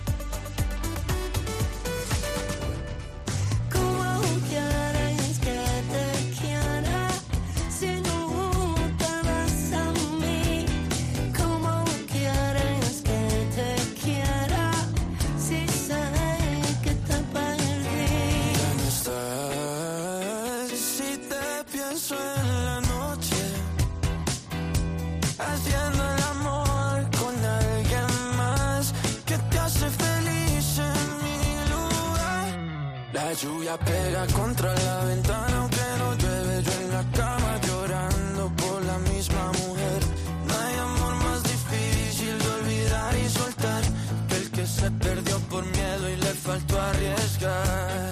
La lluvia pega contra la ventana, aunque no llueve, yo en la cama llorando por la misma mujer. No hay amor más difícil de olvidar y soltar que el que se perdió por miedo y le faltó arriesgar.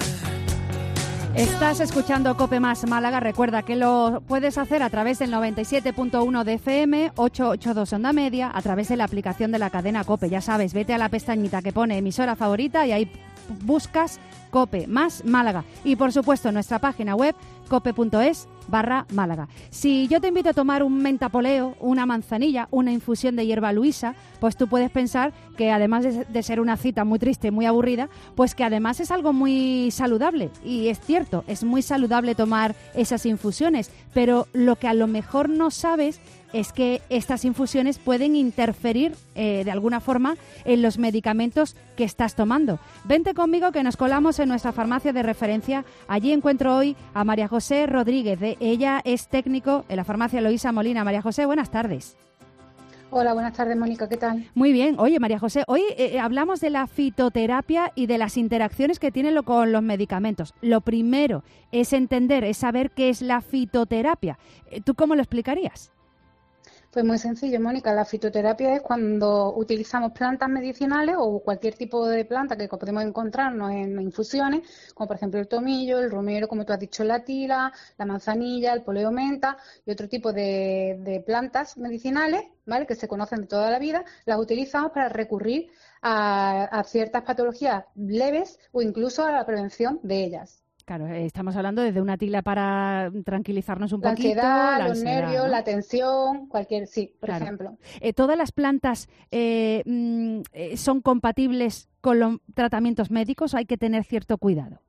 Estás escuchando COPE más Málaga. Recuerda que lo puedes hacer a través del noventa y siete punto uno de F M, ochocientos ochenta y dos Onda Media, a través de la aplicación de la cadena COPE. Ya sabes, vete a la pestañita que pone emisora favorita y ahí buscas COPE más Málaga. Y por supuesto nuestra página web cope punto es barra Málaga. Si yo te invito a tomar un mentapoleo, una manzanilla, una infusión de hierba luisa, pues tú puedes pensar que además de, de ser una cita muy triste, muy aburrida, pues que además es algo muy saludable. Y es cierto, es muy saludable tomar esas infusiones, pero lo que a lo mejor no sabes es que estas infusiones pueden interferir eh, de alguna forma en los medicamentos que estás tomando. Vente conmigo que nos colamos en nuestra farmacia de referencia. Allí encuentro hoy a María José Rodríguez. De, ella es técnico en la farmacia Eloísa Molina. María José, buenas tardes. Hola, buenas tardes, Mónica, ¿qué tal? Muy bien. Oye, María José, hoy eh, hablamos de la fitoterapia y de las interacciones que tienen lo, con los medicamentos. Lo primero es entender, es saber qué es la fitoterapia. ¿Tú cómo lo explicarías? Pues muy sencillo, Mónica. La fitoterapia es cuando utilizamos plantas medicinales o cualquier tipo de planta que podemos encontrarnos en infusiones, como por ejemplo el tomillo, el romero, como tú has dicho, la tila, la manzanilla, el poleo menta y otro tipo de, de plantas medicinales, ¿vale?, que se conocen de toda la vida. Las utilizamos para recurrir a, a ciertas patologías leves o incluso a la prevención de ellas. Claro, estamos hablando desde una tila para tranquilizarnos un la poquito. Ansiedad, la los ansiedad, nervios, ¿no? la tensión, cualquier, sí, por claro. ejemplo. Eh, ¿Todas las plantas eh, mm, eh, son compatibles con los tratamientos médicos o hay que tener cierto cuidado?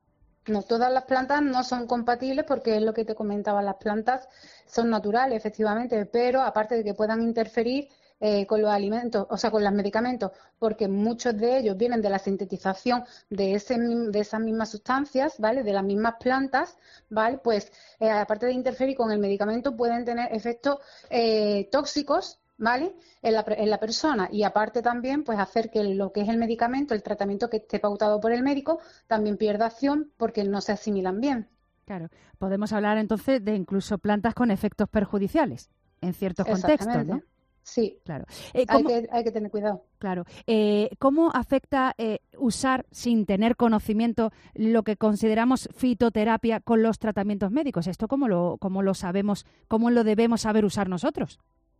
No, todas las plantas no son compatibles porque es lo que te comentaba, las plantas son naturales, efectivamente, pero aparte de que puedan interferir Eh, con los alimentos, o sea, con los medicamentos, porque muchos de ellos vienen de la sintetización de, ese, de esas mismas sustancias, ¿vale?, de las mismas plantas, ¿vale?, pues eh, aparte de interferir con el medicamento pueden tener efectos eh, tóxicos, ¿vale? En la, en la persona, y aparte también pues hacer que lo que es el medicamento, el tratamiento que esté pautado por el médico, también pierda acción porque no se asimilan bien. Claro, podemos hablar entonces de incluso plantas con efectos perjudiciales en ciertos contextos, ¿no? Sí, claro. Eh, hay, que, hay que tener cuidado. Claro. Eh, ¿Cómo afecta eh, usar sin tener conocimiento lo que consideramos fitoterapia con los tratamientos médicos? ¿Esto cómo lo, cómo lo sabemos, cómo lo debemos saber usar nosotros?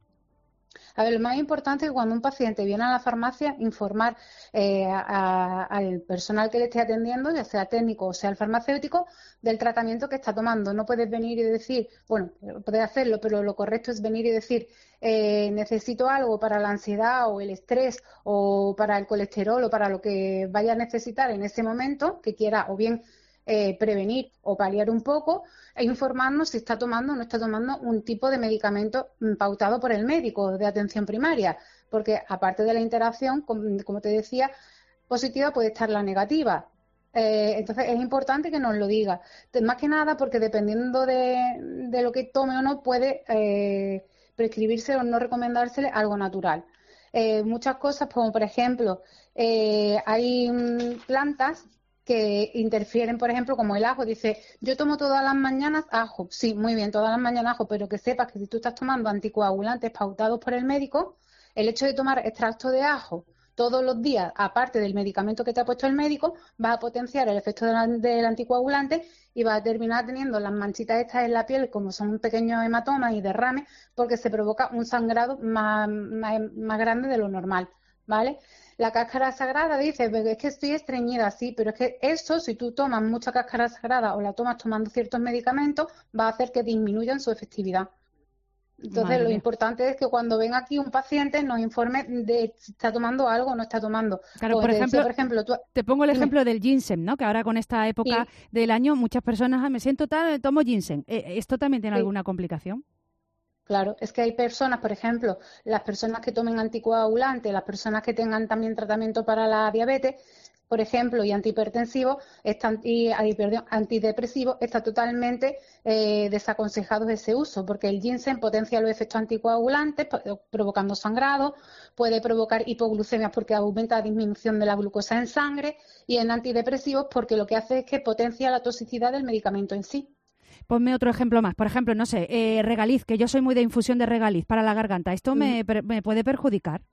A ver, lo más importante es que cuando un paciente viene a la farmacia, informar eh, a, al personal que le esté atendiendo, ya sea técnico o sea el farmacéutico, del tratamiento que está tomando. No puedes venir y decir, bueno, puedes hacerlo, pero lo correcto es venir y decir, eh, necesito algo para la ansiedad o el estrés o para el colesterol o para lo que vaya a necesitar en ese momento, que quiera o bien Eh, prevenir o paliar un poco, e informarnos si está tomando o no está tomando un tipo de medicamento pautado por el médico de atención primaria, porque aparte de la interacción, como, como te decía, positiva puede estar la negativa. Eh, entonces es importante que nos lo diga, más que nada porque dependiendo de, de lo que tome o no puede eh, prescribirse o no recomendársele algo natural. Eh, muchas cosas, como por ejemplo, eh, hay mm, plantas que interfieren, por ejemplo, como el ajo. Dice, yo tomo todas las mañanas ajo. Sí, muy bien, todas las mañanas ajo, pero que sepas que si tú estás tomando anticoagulantes pautados por el médico, el hecho de tomar extracto de ajo todos los días, aparte del medicamento que te ha puesto el médico, va a potenciar el efecto del, del anticoagulante y va a terminar teniendo las manchitas estas en la piel, como son pequeños hematomas y derrames, porque se provoca un sangrado más, más, más grande de lo normal, ¿vale? La cáscara sagrada dice, es que estoy estreñida, sí, pero es que eso, si tú tomas mucha cáscara sagrada o la tomas tomando ciertos medicamentos, va a hacer que disminuyan su efectividad. Entonces, Madre lo mía. Importante es que cuando venga aquí un paciente nos informe de si está tomando algo o no está tomando. Claro, por ejemplo, decía, por ejemplo tú... te pongo el Dime. ejemplo del ginseng, ¿no? Que ahora con esta época sí. del año muchas personas, me siento tal, tomo ginseng. ¿Esto también tiene sí. alguna complicación? Claro, es que hay personas, por ejemplo, las personas que tomen anticoagulantes, las personas que tengan también tratamiento para la diabetes, por ejemplo, y antihipertensivo, están, y perdón, antidepresivo, está totalmente eh, desaconsejado ese uso, porque el ginseng potencia los efectos anticoagulantes, provocando sangrado, puede provocar hipoglucemias porque aumenta la disminución de la glucosa en sangre, y en antidepresivos porque lo que hace es que potencia la toxicidad del medicamento en sí. Ponme otro ejemplo más. Por ejemplo, no sé, eh, regaliz, que yo soy muy de infusión de regaliz para la garganta. ¿Esto me, me puede perjudicar?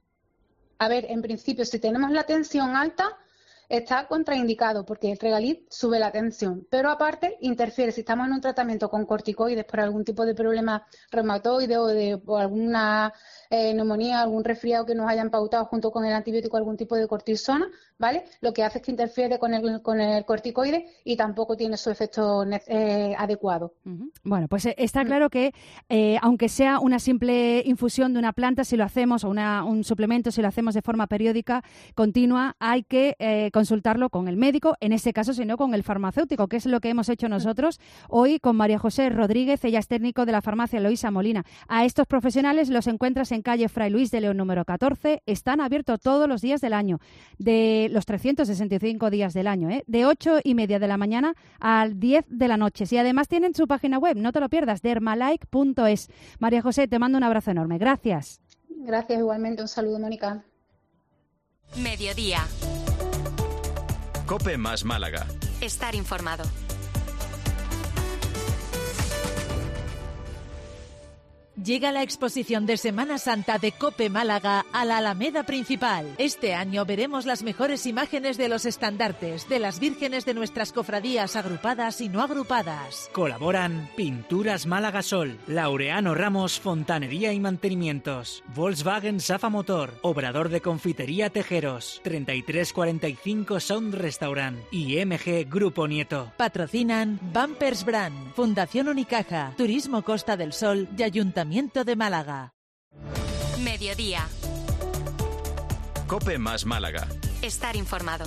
A ver, en principio, si tenemos la tensión alta, está contraindicado porque el regaliz sube la tensión. Pero aparte, interfiere. Si estamos en un tratamiento con corticoides por algún tipo de problema reumatoide o de o alguna eh, neumonía, algún resfriado que nos hayan pautado junto con el antibiótico, algún tipo de cortisona, ¿vale? Lo que hace es que interfiere con el, con el corticoide y tampoco tiene su efecto eh, adecuado. Uh-huh. Bueno, pues eh, está claro que eh, aunque sea una simple infusión de una planta, si lo hacemos, o una, un suplemento, si lo hacemos de forma periódica, continua, hay que eh, consultarlo con el médico, en ese caso, sino con el farmacéutico, que es lo que hemos hecho nosotros hoy con María José Rodríguez. Ella es técnico de la farmacia Eloísa Molina. A estos profesionales los encuentras en calle Fray Luis de León número catorce. Están abiertos todos los días del año, de los trescientos sesenta y cinco días del año, ¿eh? de ocho y media de la mañana a diez de la noche. Y además tienen su página web, no te lo pierdas, dermalike punto es. María José, te mando un abrazo enorme. Gracias. Gracias, igualmente. Un saludo, Mónica. Mediodía. COPE más Málaga. Estar informado. Llega la exposición de Semana Santa de COPE Málaga a la Alameda Principal. Este año veremos las mejores imágenes de los estandartes, de las vírgenes de nuestras cofradías agrupadas y no agrupadas. Colaboran Pinturas Málaga Sol, Laureano Ramos Fontanería y Mantenimientos, Volkswagen Safa Motor, Obrador de Confitería Tejeros, treinta y tres cuarenta y cinco Sound Restaurant y M G Grupo Nieto. Patrocinan Bumpers Brand, Fundación Unicaja, Turismo Costa del Sol y Ayuntamiento de Málaga. Mediodía. COPE más Málaga. Estar informado.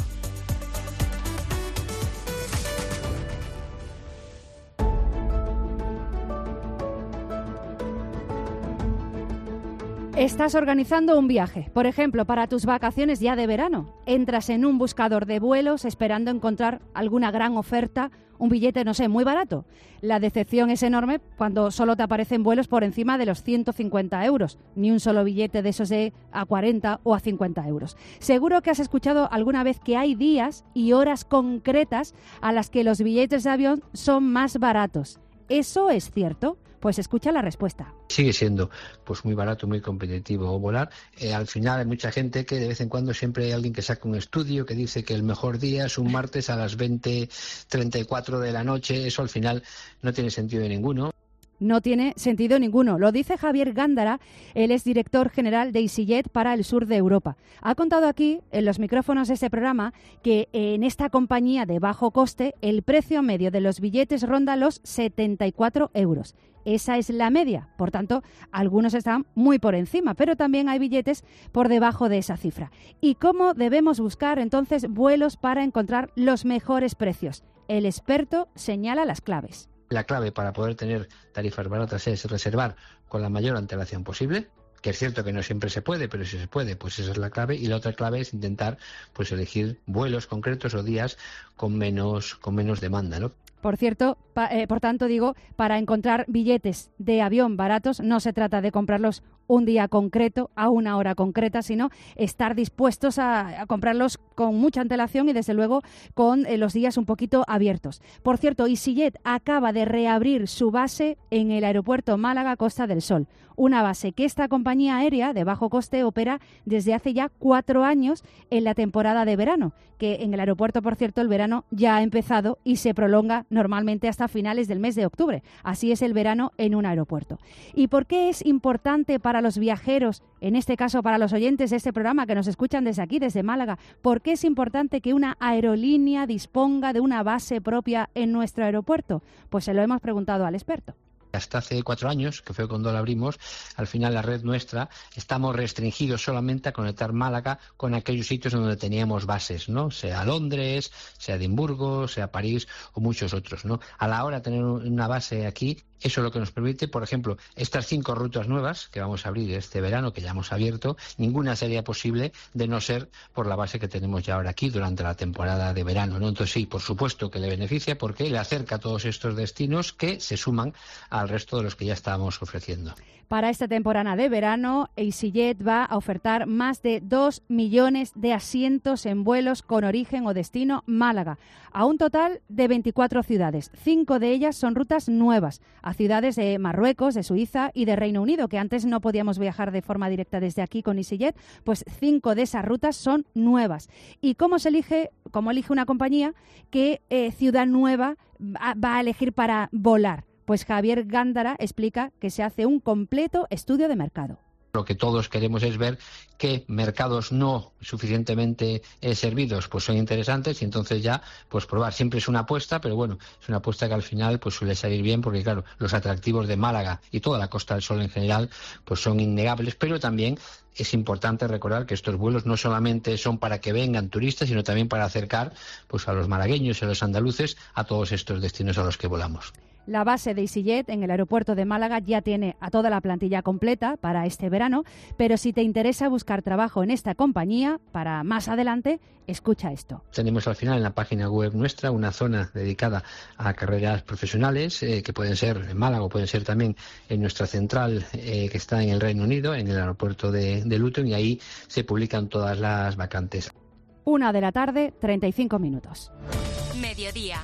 Estás organizando un viaje, por ejemplo, para tus vacaciones ya de verano. Entras en un buscador de vuelos esperando encontrar alguna gran oferta, un billete, no sé, muy barato. La decepción es enorme cuando solo te aparecen vuelos por encima de los ciento cincuenta euros, ni un solo billete de esos de a cuarenta o a cincuenta euros. Seguro que has escuchado alguna vez que hay días y horas concretas a las que los billetes de avión son más baratos. ¿Eso es cierto? Pues escucha la respuesta. Sigue siendo pues muy barato, muy competitivo volar. Eh, al final hay mucha gente que de vez en cuando siempre hay alguien que saca un estudio que dice que el mejor día es un martes a las veinte treinta y cuatro de la noche. Eso al final no tiene sentido ninguno. No tiene sentido ninguno. Lo dice Javier Gándara, él es director general de EasyJet para el sur de Europa. Ha contado aquí, en los micrófonos de este programa, que en esta compañía de bajo coste el precio medio de los billetes ronda los setenta y cuatro euros. Esa es la media, por tanto, algunos están muy por encima, pero también hay billetes por debajo de esa cifra. ¿Y cómo debemos buscar entonces vuelos para encontrar los mejores precios? El experto señala las claves. La clave para poder tener tarifas baratas es reservar con la mayor antelación posible, que es cierto que no siempre se puede, pero si se puede, pues esa es la clave. Y la otra clave es intentar pues elegir vuelos concretos o días con menos, con menos demanda, ¿no? Por cierto, pa, eh, por tanto digo, para encontrar billetes de avión baratos no se trata de comprarlos un día concreto, a una hora concreta, sino estar dispuestos a, a comprarlos con mucha antelación y desde luego con eh, los días un poquito abiertos. Por cierto, EasyJet acaba de reabrir su base en el aeropuerto Málaga Costa del Sol, una base que esta compañía aérea de bajo coste opera desde hace ya cuatro años en la temporada de verano, que en el aeropuerto, por cierto, el verano ya ha empezado y se prolonga normalmente hasta finales del mes de octubre. Así es el verano en un aeropuerto. ¿Y por qué es importante para los viajeros, en este caso para los oyentes de este programa que nos escuchan desde aquí, desde Málaga, por qué es importante que una aerolínea disponga de una base propia en nuestro aeropuerto? Pues se lo hemos preguntado al experto. Hasta hace cuatro años, que fue cuando la abrimos, al final la red nuestra, estamos restringidos solamente a conectar Málaga con aquellos sitios donde teníamos bases, ¿no? Sea Londres, sea Edimburgo, sea París o muchos otros, ¿no? A la hora de tener una base aquí, eso es lo que nos permite, por ejemplo, estas cinco rutas nuevas que vamos a abrir este verano, que ya hemos abierto, ninguna sería posible de no ser por la base que tenemos ya ahora aquí durante la temporada de verano, ¿no? Entonces sí, por supuesto que le beneficia porque le acerca a todos estos destinos que se suman al resto de los que ya estábamos ofreciendo. Para esta temporada de verano, EasyJet va a ofertar más de dos millones de asientos en vuelos con origen o destino Málaga, a un total de veinticuatro ciudades. Cinco de ellas son rutas nuevas, a ciudades de Marruecos, de Suiza y de Reino Unido, que antes no podíamos viajar de forma directa desde aquí con EasyJet, pues cinco de esas rutas son nuevas. ¿Y cómo se elige, cómo elige una compañía qué eh, ciudad nueva va a elegir para volar? Pues Javier Gándara explica que se hace un completo estudio de mercado. Lo que todos queremos es ver qué mercados no suficientemente eh, servidos pues son interesantes y entonces ya pues probar. Siempre es una apuesta, pero bueno, es una apuesta que al final pues suele salir bien porque claro, los atractivos de Málaga y toda la Costa del Sol en general pues son innegables, pero también es importante recordar que estos vuelos no solamente son para que vengan turistas, sino también para acercar pues a los malagueños y a los andaluces a todos estos destinos a los que volamos. La base de EasyJet en el aeropuerto de Málaga ya tiene a toda la plantilla completa para este verano, pero si te interesa buscar trabajo en esta compañía para más adelante, escucha esto. Tenemos al final en la página web nuestra una zona dedicada a carreras profesionales eh, que pueden ser en Málaga o pueden ser también en nuestra central eh, que está en el Reino Unido, en el aeropuerto de, de Luton, y ahí se publican todas las vacantes. Una de la tarde, treinta y cinco minutos. Mediodía.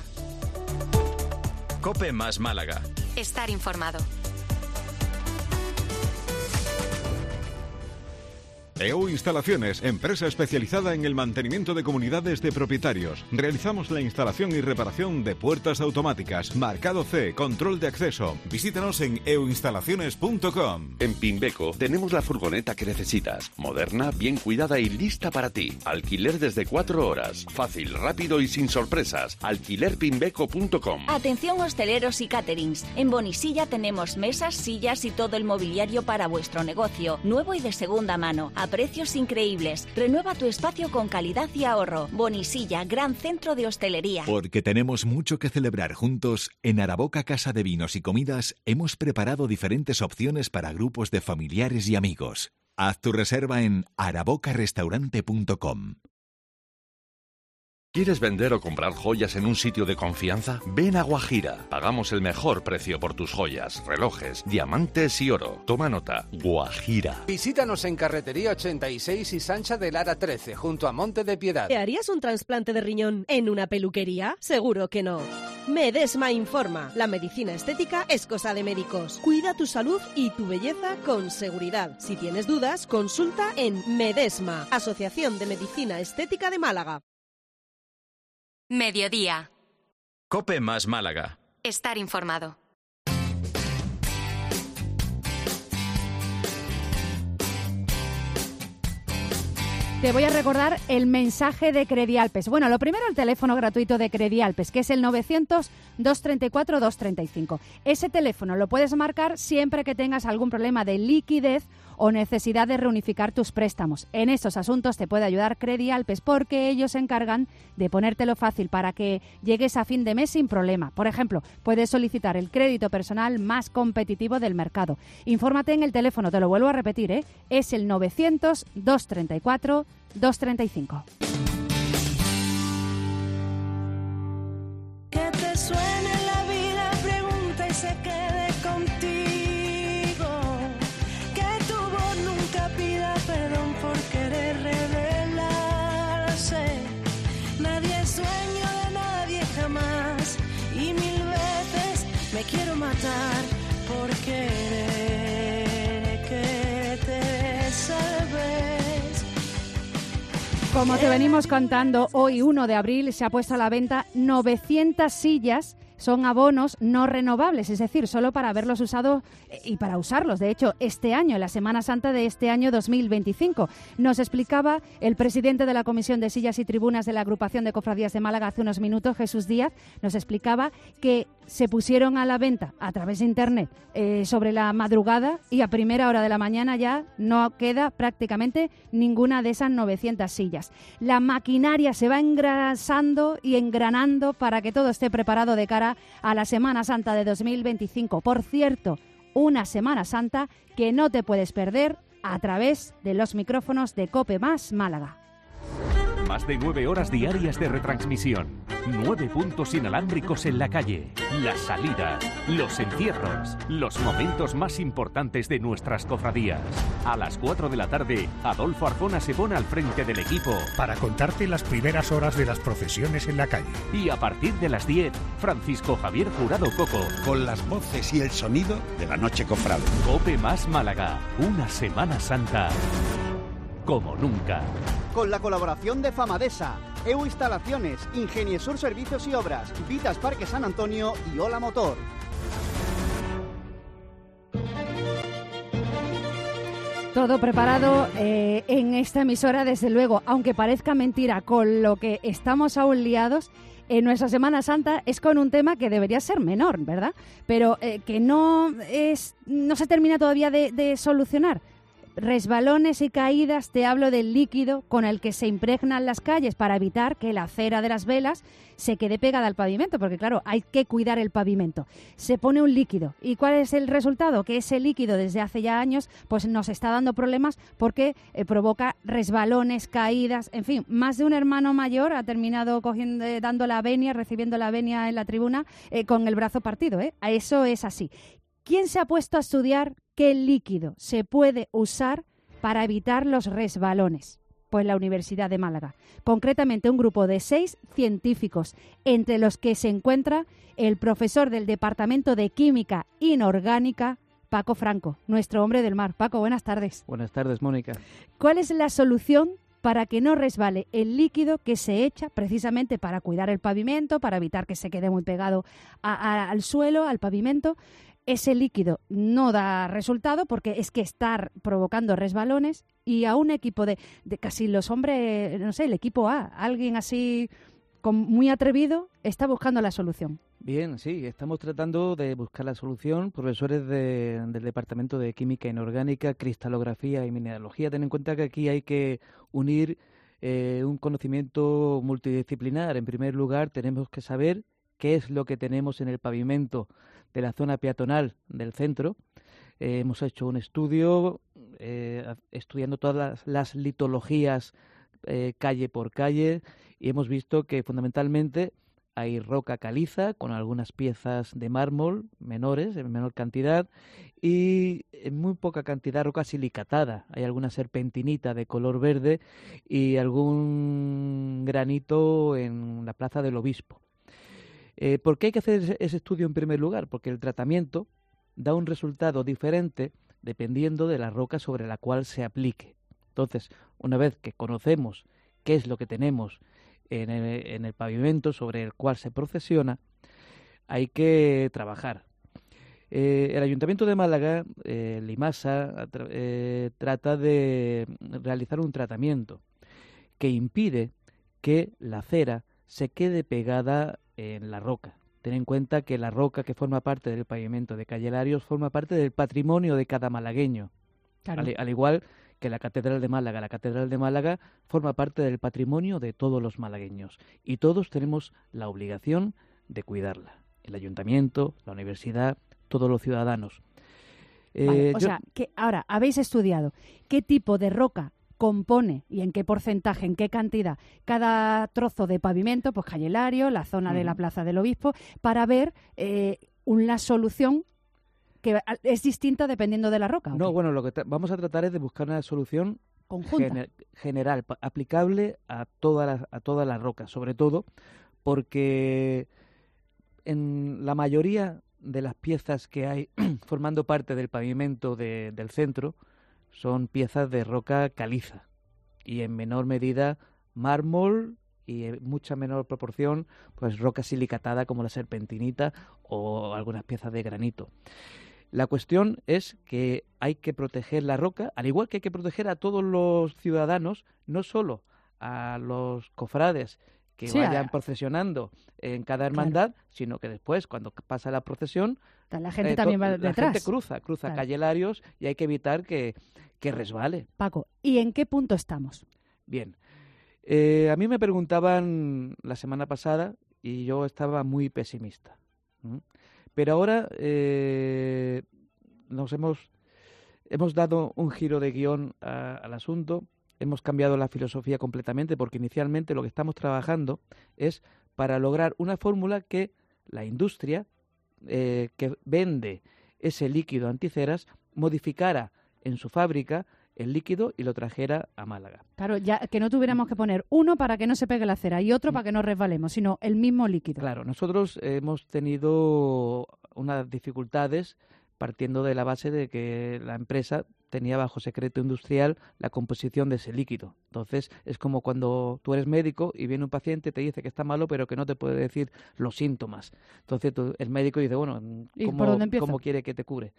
COPE más Málaga. Estar informado. E U Instalaciones, empresa especializada en el mantenimiento de comunidades de propietarios. Realizamos la instalación y reparación de puertas automáticas, marcado C, control de acceso. Visítanos en e u instalaciones punto com. En Pimbeco tenemos la furgoneta que necesitas. Moderna, bien cuidada y lista para ti. Alquiler desde cuatro horas. Fácil, rápido y sin sorpresas. alquiler pimbeco punto com. Atención hosteleros y caterings. En Bonisilla tenemos mesas, sillas y todo el mobiliario para vuestro negocio, nuevo y de segunda mano. precios increíbles. Renueva tu espacio con calidad y ahorro. Bonisilla, gran centro de hostelería. Porque tenemos mucho que celebrar juntos, en Araboca Casa de Vinos y Comidas hemos preparado diferentes opciones para grupos de familiares y amigos. Haz tu reserva en araboca restaurante punto com. ¿Quieres vender o comprar joyas en un sitio de confianza? Ven a Guajira. Pagamos el mejor precio por tus joyas, relojes, diamantes y oro. Toma nota. Guajira. Visítanos en Carretería ochenta y seis y Sancha de Lara trece, junto a Monte de Piedad. ¿Te harías un trasplante de riñón en una peluquería? Seguro que no. Medesma informa. La medicina estética es cosa de médicos. Cuida tu salud y tu belleza con seguridad. Si tienes dudas, consulta en Medesma, Asociación de Medicina Estética de Málaga. Mediodía. COPE más Málaga. Estar informado. Te voy a recordar el mensaje de Credialpes. Bueno, lo primero, el teléfono gratuito de Credialpes, que es el novecientos, dos treinta y cuatro, dos treinta y cinco. Ese teléfono lo puedes marcar siempre que tengas algún problema de liquidez o necesidad de reunificar tus préstamos. En estos asuntos te puede ayudar Credialpes, porque ellos se encargan de ponértelo fácil para que llegues a fin de mes sin problema. Por ejemplo, puedes solicitar el crédito personal más competitivo del mercado. Infórmate en el teléfono, te lo vuelvo a repetir, ¿eh? Es el novecientos, dos treinta y cuatro, dos treinta y cinco. Que te suene la vida, pregunta y se quede contigo. Que tu voz nunca pida perdón por querer revelarse. Nadie es dueño de nadie jamás. Y mil veces me quiero matar por querer que te salves. Como te venimos contando, hoy uno de abril se ha puesto a la venta novecientas sillas. Son abonos no renovables, es decir, solo para haberlos usado y para usarlos. De hecho, este año, en la Semana Santa de este año dos mil veinticinco, nos explicaba el presidente de la Comisión de Sillas y Tribunas de la Agrupación de Cofradías de Málaga hace unos minutos, Jesús Díaz, nos explicaba que se pusieron a la venta a través de Internet eh, sobre la madrugada y a primera hora de la mañana ya no queda prácticamente ninguna de esas novecientas sillas. La maquinaria se va engrasando y engranando para que todo esté preparado de cara a la Semana Santa de dos mil veinticinco. Por cierto, una Semana Santa que no te puedes perder a través de los micrófonos de COPE más Málaga. Más de nueve horas diarias de retransmisión. Nueve puntos inalámbricos en la calle. Las salidas, los encierros, los momentos más importantes de nuestras cofradías. A las cuatro de la tarde, Adolfo Arzona se pone al frente del equipo para contarte las primeras horas de las procesiones en la calle. Y a partir de las diez, Francisco Javier Jurado Coco, con las voces y el sonido de la noche cofrade. COPE más Málaga. Una Semana Santa como nunca. Con la colaboración de Famadesa, E U Instalaciones, Ingeniesur Servicios y Obras, Vitas Parque San Antonio y Ola Motor. Todo preparado eh, en esta emisora, desde luego, aunque parezca mentira, con lo que estamos aún liados. En nuestra Semana Santa es con un tema que debería ser menor, ¿verdad? Pero eh, que no es, no se termina todavía de, de solucionar. Resbalones y caídas, te hablo del líquido con el que se impregnan las calles para evitar que la cera de las velas se quede pegada al pavimento, porque claro, hay que cuidar el pavimento. Se pone un líquido. ¿Y cuál es el resultado? Que ese líquido desde hace ya años pues nos está dando problemas porque eh, provoca resbalones, caídas, en fin, más de un hermano mayor ha terminado cogiendo, eh, dando la venia, recibiendo la venia en la tribuna eh, con el brazo partido, ¿eh? Eso es así. ¿Quién se ha puesto a estudiar qué líquido se puede usar para evitar los resbalones? Pues la Universidad de Málaga. Concretamente un grupo de seis científicos, entre los que se encuentra el profesor del Departamento de Química Inorgánica, Paco Franco, nuestro hombre del mar. Paco, buenas tardes. Buenas tardes, Mónica. ¿Cuál es la solución para que no resbale el líquido que se echa precisamente para cuidar el pavimento, para evitar que se quede muy pegado a, a, al suelo, al pavimento? Ese líquido no da resultado porque es que está provocando resbalones, y a un equipo de, de casi los hombres, no sé, el equipo A, alguien así con, muy atrevido, está buscando la solución. Bien, sí, estamos tratando de buscar la solución. Profesores de, del Departamento de Química Inorgánica, Cristalografía y Mineralogía, ten en cuenta que aquí hay que unir eh, un conocimiento multidisciplinar. En primer lugar, tenemos que saber qué es lo que tenemos en el pavimento de la zona peatonal del centro. Eh, hemos hecho un estudio eh, estudiando todas las, las litologías eh, calle por calle y hemos visto que fundamentalmente hay roca caliza con algunas piezas de mármol menores, en menor cantidad, y en muy poca cantidad roca silicatada. Hay alguna serpentinita de color verde y algún granito en la Plaza del Obispo. Eh, ¿Por qué hay que hacer ese estudio en primer lugar? Porque el tratamiento da un resultado diferente dependiendo de la roca sobre la cual se aplique. Entonces, una vez que conocemos qué es lo que tenemos en el, en el pavimento sobre el cual se procesiona, hay que trabajar. Eh, el Ayuntamiento de Málaga, eh, Limasa, eh, trata de realizar un tratamiento que impide que la cera se quede pegada en la roca. Ten en cuenta que la roca que forma parte del pavimento de Calle Larios forma parte del patrimonio de cada malagueño. Claro. Al, al igual que la Catedral de Málaga. La Catedral de Málaga forma parte del patrimonio de todos los malagueños y todos tenemos la obligación de cuidarla. El Ayuntamiento, la Universidad, todos los ciudadanos. Vale, Eh, o yo- sea, que ahora habéis estudiado qué tipo de roca compone y en qué porcentaje, en qué cantidad cada trozo de pavimento, pues Calle Lario, la zona de la Ujú. Plaza del Obispo, para ver eh, una solución que es distinta dependiendo de la roca. ¿o No, qué? bueno, lo que tra- vamos a tratar es de buscar una solución Conjunta. gener- general, pa- aplicable a todas las a todas las rocas, sobre todo porque en la mayoría de las piezas que hay formando parte del pavimento de- del centro son piezas de roca caliza y en menor medida mármol y en mucha menor proporción pues roca silicatada como la serpentinita o algunas piezas de granito. La cuestión es que hay que proteger la roca, al igual que hay que proteger a todos los ciudadanos, no solo a los cofrades que Sí, vayan a- procesionando en cada hermandad, sino que después, cuando pasa la procesión, La gente eh, to- también va la detrás. gente cruza, cruza Claro. Calle Larios y hay que evitar que, que resbale. Paco, ¿y en qué punto estamos? Bien. Eh, a mí me preguntaban la semana pasada y yo estaba muy pesimista. ¿m? Pero ahora eh, nos hemos, hemos dado un giro de guión a- al asunto, hemos cambiado la filosofía completamente porque inicialmente lo que estamos trabajando es para lograr una fórmula que la industria eh, que vende ese líquido anticeras modificara en su fábrica el líquido y lo trajera a Málaga. Claro, ya que no tuviéramos que poner uno para que no se pegue la cera y otro para que no resbalemos, sino el mismo líquido. Claro, nosotros hemos tenido unas dificultades partiendo de la base de que la empresa tenía bajo secreto industrial la composición de ese líquido. Entonces, es como cuando tú eres médico y viene un paciente y te dice que está malo, pero que no te puede decir los síntomas. Entonces, tú- el médico dice, bueno, ¿Y ¿cómo, por dónde empiezo? cómo quiere que te cure?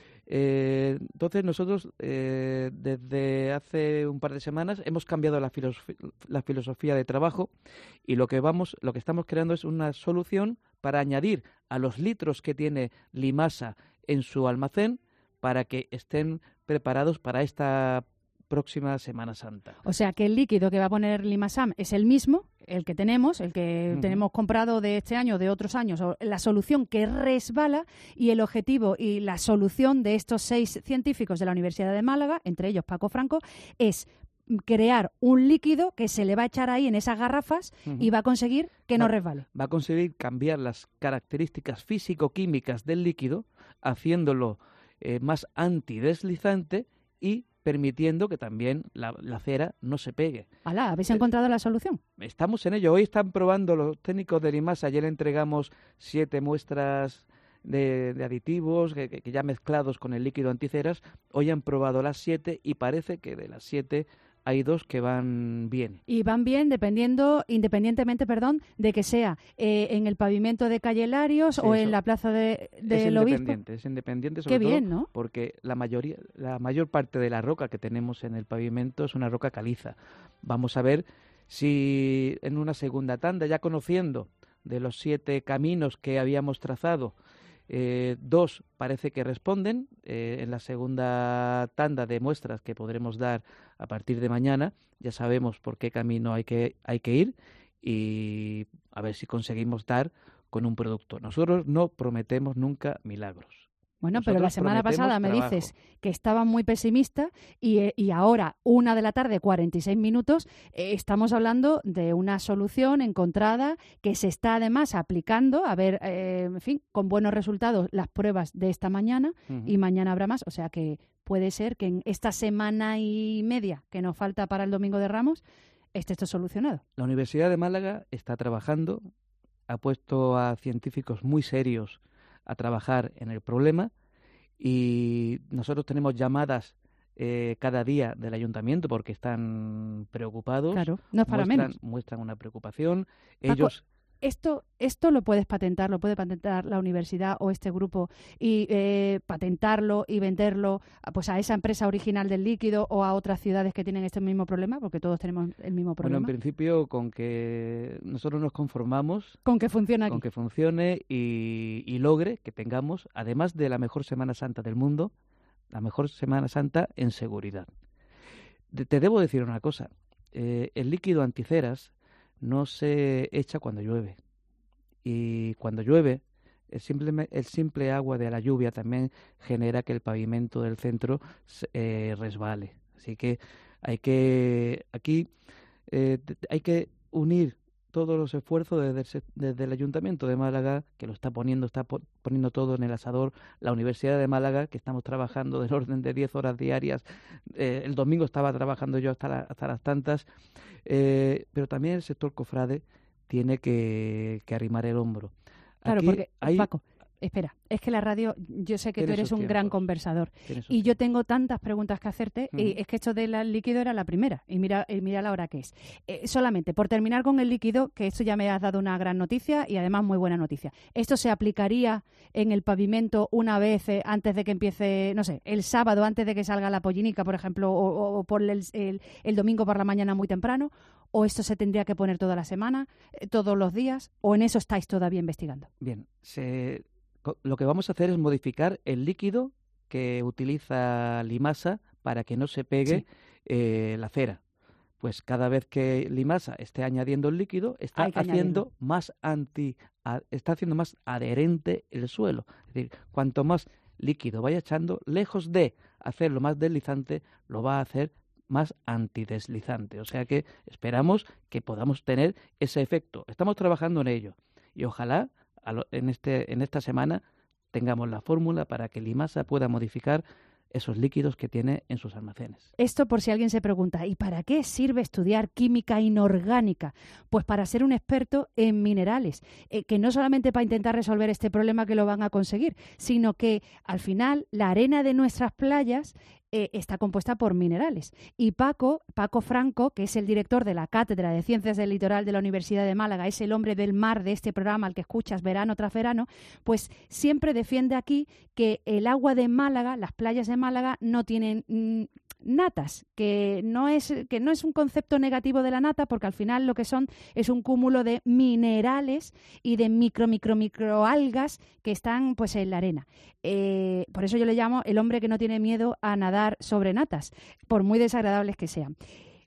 Eh, entonces nosotros eh, desde hace un par de semanas hemos cambiado la, filosofi- la filosofía de trabajo y lo que vamos, lo que estamos creando es una solución para añadir a los litros que tiene Limasa en su almacén para que estén preparados para esta próxima Semana Santa. O sea que el líquido que va a poner Limasam es el mismo, el que tenemos, el que Ujú. tenemos comprado de este año, de otros años, o la solución que resbala y el objetivo y la solución de estos seis científicos de la Universidad de Málaga, entre ellos Paco Franco, es crear un líquido que se le va a echar ahí en esas garrafas Ujú. y va a conseguir que no Va- resbale. Va a conseguir cambiar las características físico-químicas del líquido, haciéndolo eh, más antideslizante y permitiendo que también la, la cera no se pegue. Alá, ¿habéis Eh, encontrado la solución? Estamos en ello. Hoy están probando los técnicos de Limasa. Ayer entregamos siete muestras de, de aditivos que, que- que ya mezclados con el líquido anticeras. Hoy han probado las siete y parece que de las siete hay dos que van bien. Y van bien dependiendo, independientemente, perdón, de que sea eh, en el pavimento de Calle Larios Sí, o eso. en la plaza de, Es del Obispo. independiente, es independiente sobre Qué todo bien, ¿no? porque la mayoría, la mayor parte de la roca que tenemos en el pavimento es una roca caliza. Vamos a ver si en una segunda tanda, ya conociendo de los siete caminos que habíamos trazado, eh, dos parece que responden. Eh, en la segunda tanda de muestras que podremos dar a partir de mañana ya sabemos por qué camino hay que, hay que ir y a ver si conseguimos dar con un producto. Nosotros no prometemos nunca milagros. Bueno, Nosotros pero la semana pasada me trabajo. dices que estaba muy pesimista y, eh, y ahora, una de la tarde, cuarenta y seis minutos, eh, estamos hablando de una solución encontrada que se está además aplicando, a ver, eh, en fin, con buenos resultados las pruebas de esta mañana Ujú. y mañana habrá más. O sea que puede ser que en esta semana y media que nos falta para el Domingo de Ramos esté esto solucionado. La Universidad de Málaga está trabajando, ha puesto a científicos muy serios a trabajar en el problema y nosotros tenemos llamadas eh, cada día del ayuntamiento porque están preocupados. Claro, no es para muestran, menos. muestran una preocupación. Paco, Ellos Esto, esto lo puedes patentar, lo puede patentar la universidad o este grupo y eh, patentarlo y venderlo pues a esa empresa original del líquido o a otras ciudades que tienen este mismo problema, porque todos tenemos el mismo Bueno, en problema. principio, con que nosotros nos conformamos Con que funcione aquí. con que funcione y, y logre que tengamos, además de la mejor Semana Santa del mundo, la mejor Semana Santa en seguridad. De- te debo decir una cosa, eh, el líquido anticeras no se echa cuando llueve, y cuando llueve el simple, el simple agua de la lluvia también genera que el pavimento del centro se- eh, resbale. Así que hay que aquí eh, t- hay que unir todos los esfuerzos desde el, se- desde el Ayuntamiento de Málaga, que lo está poniendo, está po- poniendo todo en el asador, la Universidad de Málaga, que estamos trabajando del orden de diez horas diarias, eh, el domingo estaba trabajando yo hasta, la- hasta las tantas, eh, pero también el sector cofrade tiene que, que arrimar el hombro. Claro, Aquí porque, hay- Paco, espera, es que la radio, yo sé que Tiene tú eres sus un gran tiempos. conversador Tiene sus y yo tengo tantas preguntas que hacerte y Ujú. es que esto del líquido era la primera y mira, y mira la hora que es. Eh, solamente, por terminar con el líquido, que esto ya me has dado una gran noticia y además muy buena noticia. ¿Esto se aplicaría en el pavimento una vez eh, antes de que empiece, no sé, el sábado antes de que salga la pollinica, por ejemplo, o, o- o por el, el- el domingo por la mañana muy temprano? ¿O esto se tendría que poner toda la semana, eh, todos los días? ¿O en eso estáis todavía investigando? Bien, se, co- lo que vamos a hacer es modificar el líquido que utiliza Limasa para que no se pegue Sí. eh, la cera. Pues cada vez que Limasa esté añadiendo el líquido, está Hay que haciendo añadirlo. más anti, a- está haciendo más adherente el suelo. Es decir, cuanto más líquido vaya echando, lejos de hacerlo más deslizante, lo va a hacer más antideslizante. O sea que esperamos que podamos tener ese efecto. Estamos trabajando en ello y ojalá a lo- en, este, en esta semana tengamos la fórmula para que Limasa pueda modificar esos líquidos que tiene en sus almacenes. Esto por si alguien se pregunta, ¿y para qué sirve estudiar química inorgánica? Pues para ser un experto en minerales, eh, que no solamente para intentar resolver este problema que lo van a conseguir, sino que al final la arena de nuestras playas eh, está compuesta por minerales. Y Paco, Paco Franco, que es el director de la Cátedra de Ciencias del Litoral de la Universidad de Málaga, es el hombre del mar de este programa al que escuchas verano tras verano, pues siempre defiende aquí que el agua de Málaga, las playas de Málaga, no tienen mm, natas, que no es que no es un concepto negativo de la nata, porque al final lo que son es un cúmulo de minerales y de micro micro microalgas que están pues en la arena. Eh, por eso yo le llamo el hombre que no tiene miedo a nadar sobre natas, por muy desagradables que sean.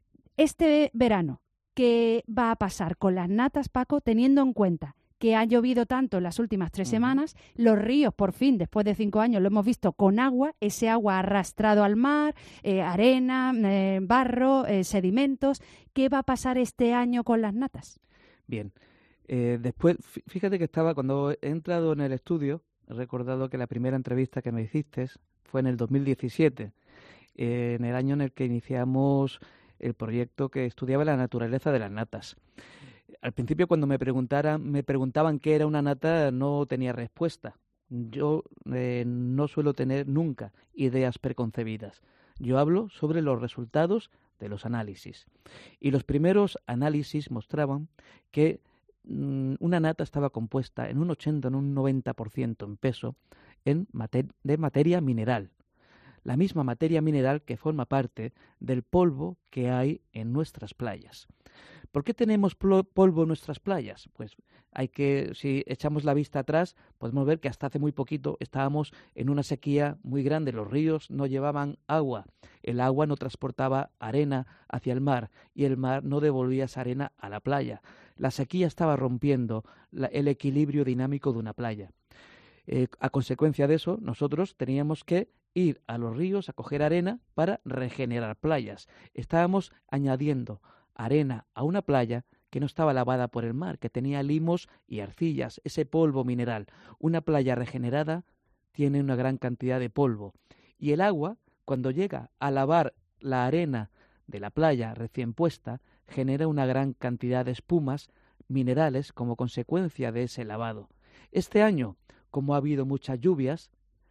Este verano, ¿qué va a pasar con las natas, Paco, teniendo en cuenta que ha llovido tanto en las últimas tres semanas, los ríos, por fin, después de cinco años, lo hemos visto con agua, ese agua arrastrado al mar, eh, arena, eh, barro, eh, sedimentos? ¿Qué va a pasar este año con las natas? Bien, eh, después, fí- fíjate que estaba, cuando he entrado en el estudio, he recordado que la primera entrevista que me hiciste fue en el dos mil diecisiete, eh, en el año en el que iniciamos el proyecto que estudiaba la naturaleza de las natas. Al principio, cuando me preguntaran, me preguntaban qué era una nata, no tenía respuesta. Yo eh, no suelo tener nunca ideas preconcebidas. Yo hablo sobre los resultados de los análisis. Y los primeros análisis mostraban que mm, una nata estaba compuesta en un ochenta, en un noventa por ciento en peso en mater- de materia mineral. La misma materia mineral que forma parte del polvo que hay en nuestras playas. ¿Por qué tenemos polvo en nuestras playas? Pues hay que, si echamos la vista atrás, podemos ver que hasta hace muy poquito estábamos en una sequía muy grande. Los ríos no llevaban agua, el agua no transportaba arena hacia el mar y el mar no devolvía esa arena a la playa. La sequía estaba rompiendo la, el equilibrio dinámico de una playa. Eh, a consecuencia de eso, nosotros teníamos que ir a los ríos a coger arena para regenerar playas. Estábamos añadiendo arena a una playa que no estaba lavada por el mar, que tenía limos y arcillas, ese polvo mineral. Una playa regenerada tiene una gran cantidad de polvo. Y el agua, cuando llega a lavar la arena de la playa recién puesta, genera una gran cantidad de espumas minerales como consecuencia de ese lavado. Este año, como ha habido muchas lluvias,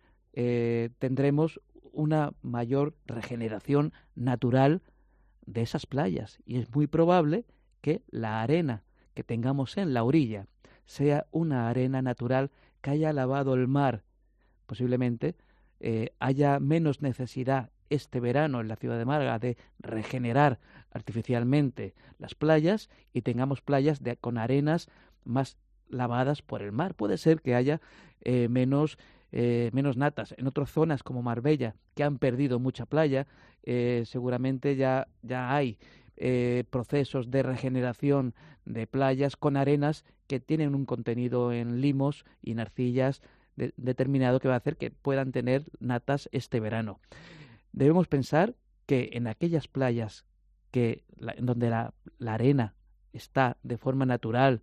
eh, tendremos una mayor regeneración natural de esas playas y es muy probable que la arena que tengamos en la orilla sea una arena natural que haya lavado el mar. Posiblemente eh, haya menos necesidad este verano en la ciudad de Málaga de regenerar artificialmente las playas y tengamos playas de, con arenas más lavadas por el mar. Puede ser que haya eh, menos Eh, menos natas. En otras zonas como Marbella, que han perdido mucha playa, eh, seguramente ya, ya hay eh, procesos de regeneración de playas con arenas que tienen un contenido en limos y en arcillas de, determinado que va a hacer que puedan tener natas este verano. Debemos pensar que en aquellas playas que la, en donde la, la arena está de forma natural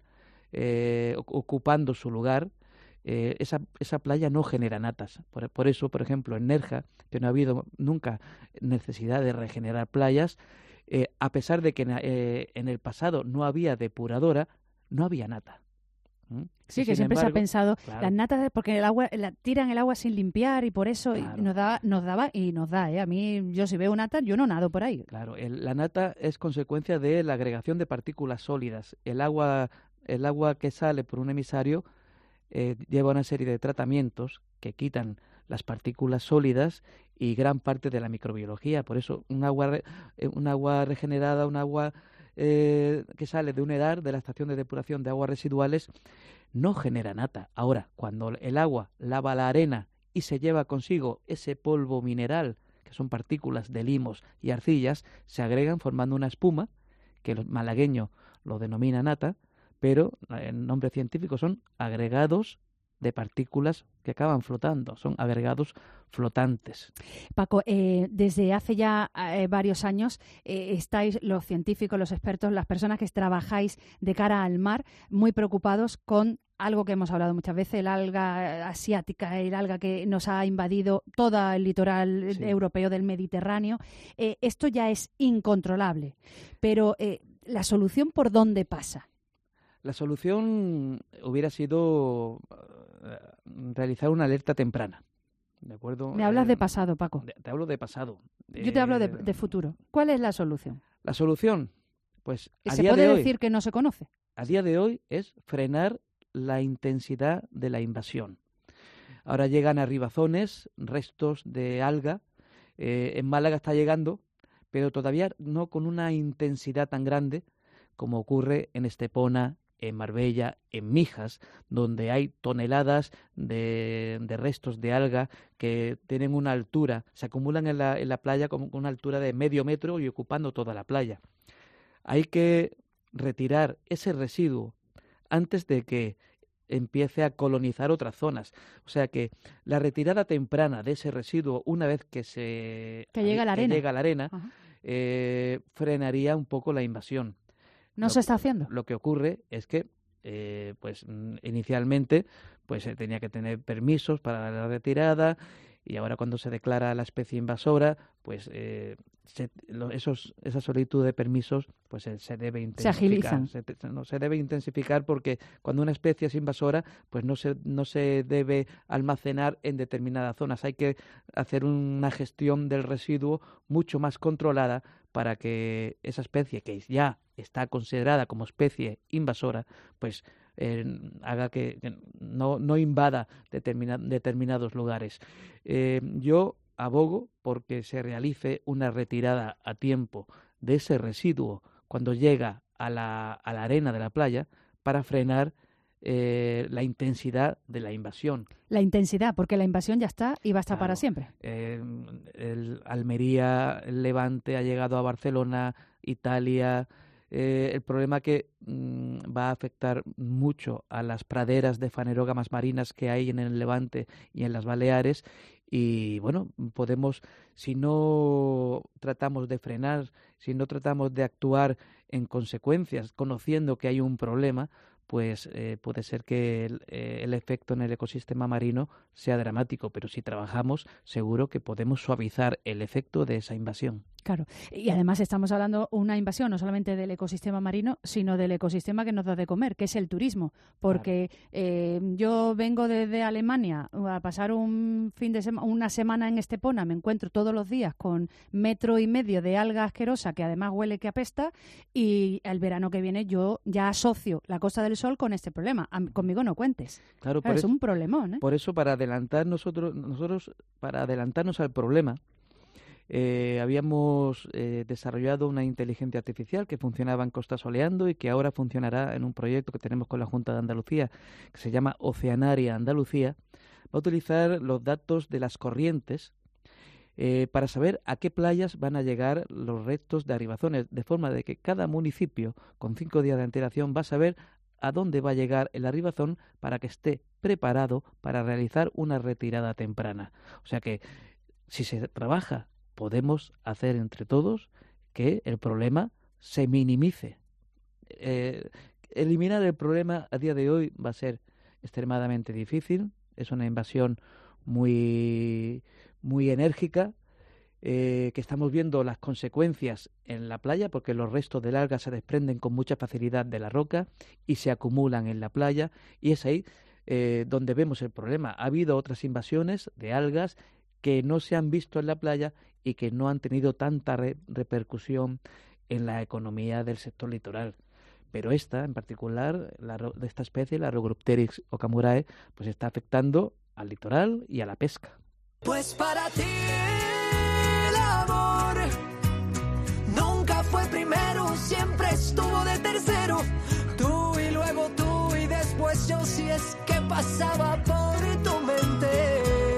eh, ocupando su lugar, Eh, esa, esa playa no genera natas. Por, por eso, por ejemplo, en Nerja, que no ha habido nunca necesidad de regenerar playas, eh, a pesar de que eh, en el pasado no había depuradora, no había nata. ¿Mm? Sí, y que siempre embargo, se ha pensado, claro, las natas, porque el agua la, tiran el agua sin limpiar y por eso Claro. y nos, da, nos daba y nos da. ¿eh? A mí, yo si veo nata, yo no nado por ahí. Claro, el, la nata es consecuencia de la agregación de partículas sólidas. El agua, el agua que sale por un emisario Eh, lleva una serie de tratamientos que quitan las partículas sólidas y gran parte de la microbiología. Por eso un agua, re, un agua regenerada, un agua eh, que sale de un EDAR, de la estación de depuración de aguas residuales, no genera nata. Ahora, cuando el agua lava la arena y se lleva consigo ese polvo mineral, que son partículas de limos y arcillas, se agregan formando una espuma, que el malagueño lo denomina nata, pero el nombre científico son agregados de partículas que acaban flotando, son agregados flotantes. Paco, eh, desde hace ya eh, varios años eh, estáis los científicos, los expertos, las personas que trabajáis de cara al mar, muy preocupados con algo que hemos hablado muchas veces, el alga asiática, el alga que nos ha invadido todo el litoral sí. europeo del Mediterráneo. Eh, esto ya es incontrolable, pero eh, ¿la solución por dónde pasa? La solución hubiera sido uh, realizar una alerta temprana. ¿De acuerdo? Me hablas eh, de pasado, Paco. De, te hablo de pasado. Yo te hablo de, de futuro. ¿Cuál es la solución? La solución, pues a ¿Se día puede de hoy, decir que no se conoce? A día de hoy es frenar la intensidad de la invasión. Ahora llegan a ribazones, restos de alga. Eh, en Málaga está llegando, pero todavía no con una intensidad tan grande como ocurre en Estepona, en Marbella, en Mijas, donde hay toneladas de, de restos de alga que tienen una altura, se acumulan en la, en la playa con una altura de medio metro y ocupando toda la playa. Hay que retirar ese residuo antes de que empiece a colonizar otras zonas. O sea que la retirada temprana de ese residuo, una vez que se que llega a la arena, llega a la arena eh, frenaría un poco la invasión. ¿No lo, se está haciendo? Lo que ocurre es que, eh, pues inicialmente, pues se tenía que tener permisos para la retirada y ahora cuando se declara la especie invasora, pues eh, se, lo, esos, esa solicitud de permisos, pues se, se debe intensificar. Se agilizan. Se, no, se debe intensificar porque cuando una especie es invasora, pues no se, no se debe almacenar en determinadas zonas. Hay que hacer una gestión del residuo mucho más controlada para que esa especie que ya está considerada como especie invasora, pues eh, haga que, que no, no invada determina, determinados lugares. Eh, yo abogo porque se realice una retirada a tiempo de ese residuo cuando llega a la, a la arena de la playa para frenar eh, la intensidad de la invasión. La intensidad, porque la invasión ya está y va a estar Claro. para siempre. Eh, el Almería, el Levante ha llegado a Barcelona, Italia. Eh, el problema que mm, va a afectar mucho a las praderas de fanerógamas marinas que hay en el Levante y en las Baleares. Y bueno, podemos, si no tratamos de frenar, si no tratamos de actuar en consecuencias, conociendo que hay un problema, pues eh, puede ser que el, eh, el efecto en el ecosistema marino sea dramático, pero si trabajamos, seguro que podemos suavizar el efecto de esa invasión. Claro, y además estamos hablando una invasión no solamente del ecosistema marino, sino del ecosistema que nos da de comer, que es el turismo, porque claro. eh, yo vengo desde Alemania a pasar un fin de semana, una semana en Estepona, me encuentro todos los días con metro y medio de alga asquerosa que además huele que apesta, y el verano que viene yo ya asocio la Costa del Sol con este problema. A, conmigo no cuentes. Claro, claro, es eso, un problemón, ¿eh? Por eso, para adelantar nosotros, nosotros para adelantarnos al problema, Eh, habíamos eh, desarrollado una inteligencia artificial que funcionaba en Costa Soleando y que ahora funcionará en un proyecto que tenemos con la Junta de Andalucía, que se llama Oceanaria Andalucía. Va a utilizar los datos de las corrientes eh, para saber a qué playas van a llegar los restos de arribazones, de forma de que cada municipio, con cinco días de antelación, va a saber a dónde va a llegar el arribazón para que esté preparado para realizar una retirada temprana. O sea que, si se trabaja, podemos hacer entre todos que el problema se minimice. Eh, eliminar el problema a día de hoy va a ser extremadamente difícil. Es una invasión muy, muy enérgica, eh, que estamos viendo las consecuencias en la playa, porque los restos del alga se desprenden con mucha facilidad de la roca y se acumulan en la playa, y es ahí eh, donde vemos el problema. Ha habido otras invasiones de algas que no se han visto en la playa y que no han tenido tanta re- repercusión en la economía del sector litoral. Pero esta, en particular, la, de esta especie, la Rhodopteryx okamurae, pues está afectando al litoral y a la pesca. Pues para ti el amor nunca fue primero, siempre estuvo de tercero. Tú y luego tú y después yo, si es que pasaba por tu mente.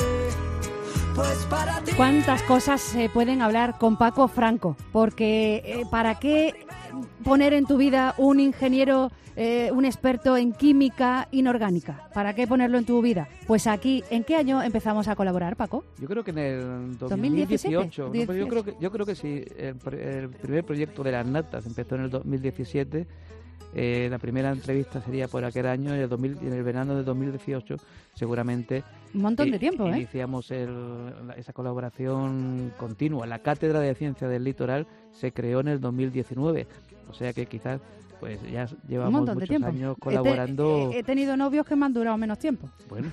Pues para ti. ¿Cuántas cosas se pueden hablar con Paco Franco? Porque eh, ¿para qué poner en tu vida un ingeniero, eh, un experto en química inorgánica? ¿Para qué ponerlo en tu vida? Pues aquí, ¿en qué año empezamos a colaborar, Paco? Yo creo que en el dos mil dieciocho. diecisiete, ¿no? Pero yo creo que yo creo que sí. El, el primer proyecto de las natas empezó en el dos mil diecisiete. Eh, la primera entrevista sería por aquel año, en el, dos mil, en el verano de dos mil dieciocho, seguramente. Un montón de tiempo, ¿eh? Iniciamos el, esa colaboración continua. La Cátedra de Ciencia del Litoral se creó en el dos mil diecinueve, o sea que quizás pues ya llevamos muchos años colaborando. He, te, he tenido novios que me han durado menos tiempo. Bueno.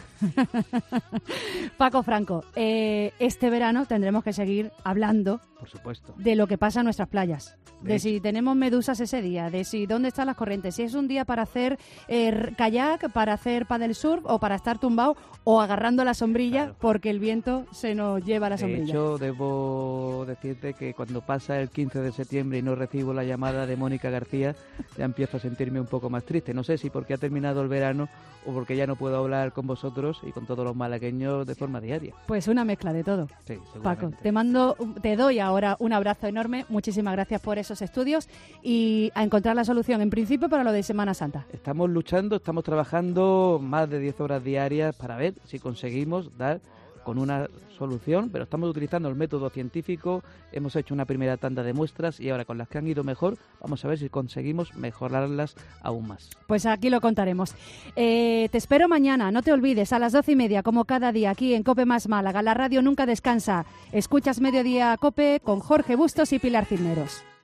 Paco Franco, eh, este verano tendremos que seguir hablando, por supuesto, de lo que pasa en nuestras playas. De, de si hecho. tenemos medusas ese día, de si dónde están las corrientes, si es un día para hacer eh, kayak, para hacer paddle surf o para estar tumbado o agarrando la sombrilla, claro, porque el viento se nos lleva la sombrilla. De hecho, debo decirte que cuando pasa el quince de septiembre y no recibo la llamada de Mónica García, ya empiezo a sentirme un poco más triste. No sé si porque ha terminado el verano o porque ya no puedo hablar con vosotros y con todos los malagueños de forma diaria. Pues una mezcla de todo. Sí, Paco, te mando, te doy ahora un abrazo enorme. Muchísimas gracias por esos estudios y a encontrar la solución, en principio, para lo de Semana Santa. Estamos luchando, estamos trabajando más de diez horas diarias para ver si conseguimos dar con una solución, pero estamos utilizando el método científico, hemos hecho una primera tanda de muestras y ahora con las que han ido mejor, vamos a ver si conseguimos mejorarlas aún más. Pues aquí lo contaremos. Eh, te espero mañana, no te olvides, a las doce y media, como cada día, aquí en COPE Más Málaga. La radio nunca descansa. Escuchas Mediodía COPE con Jorge Bustos y Pilar Cisneros.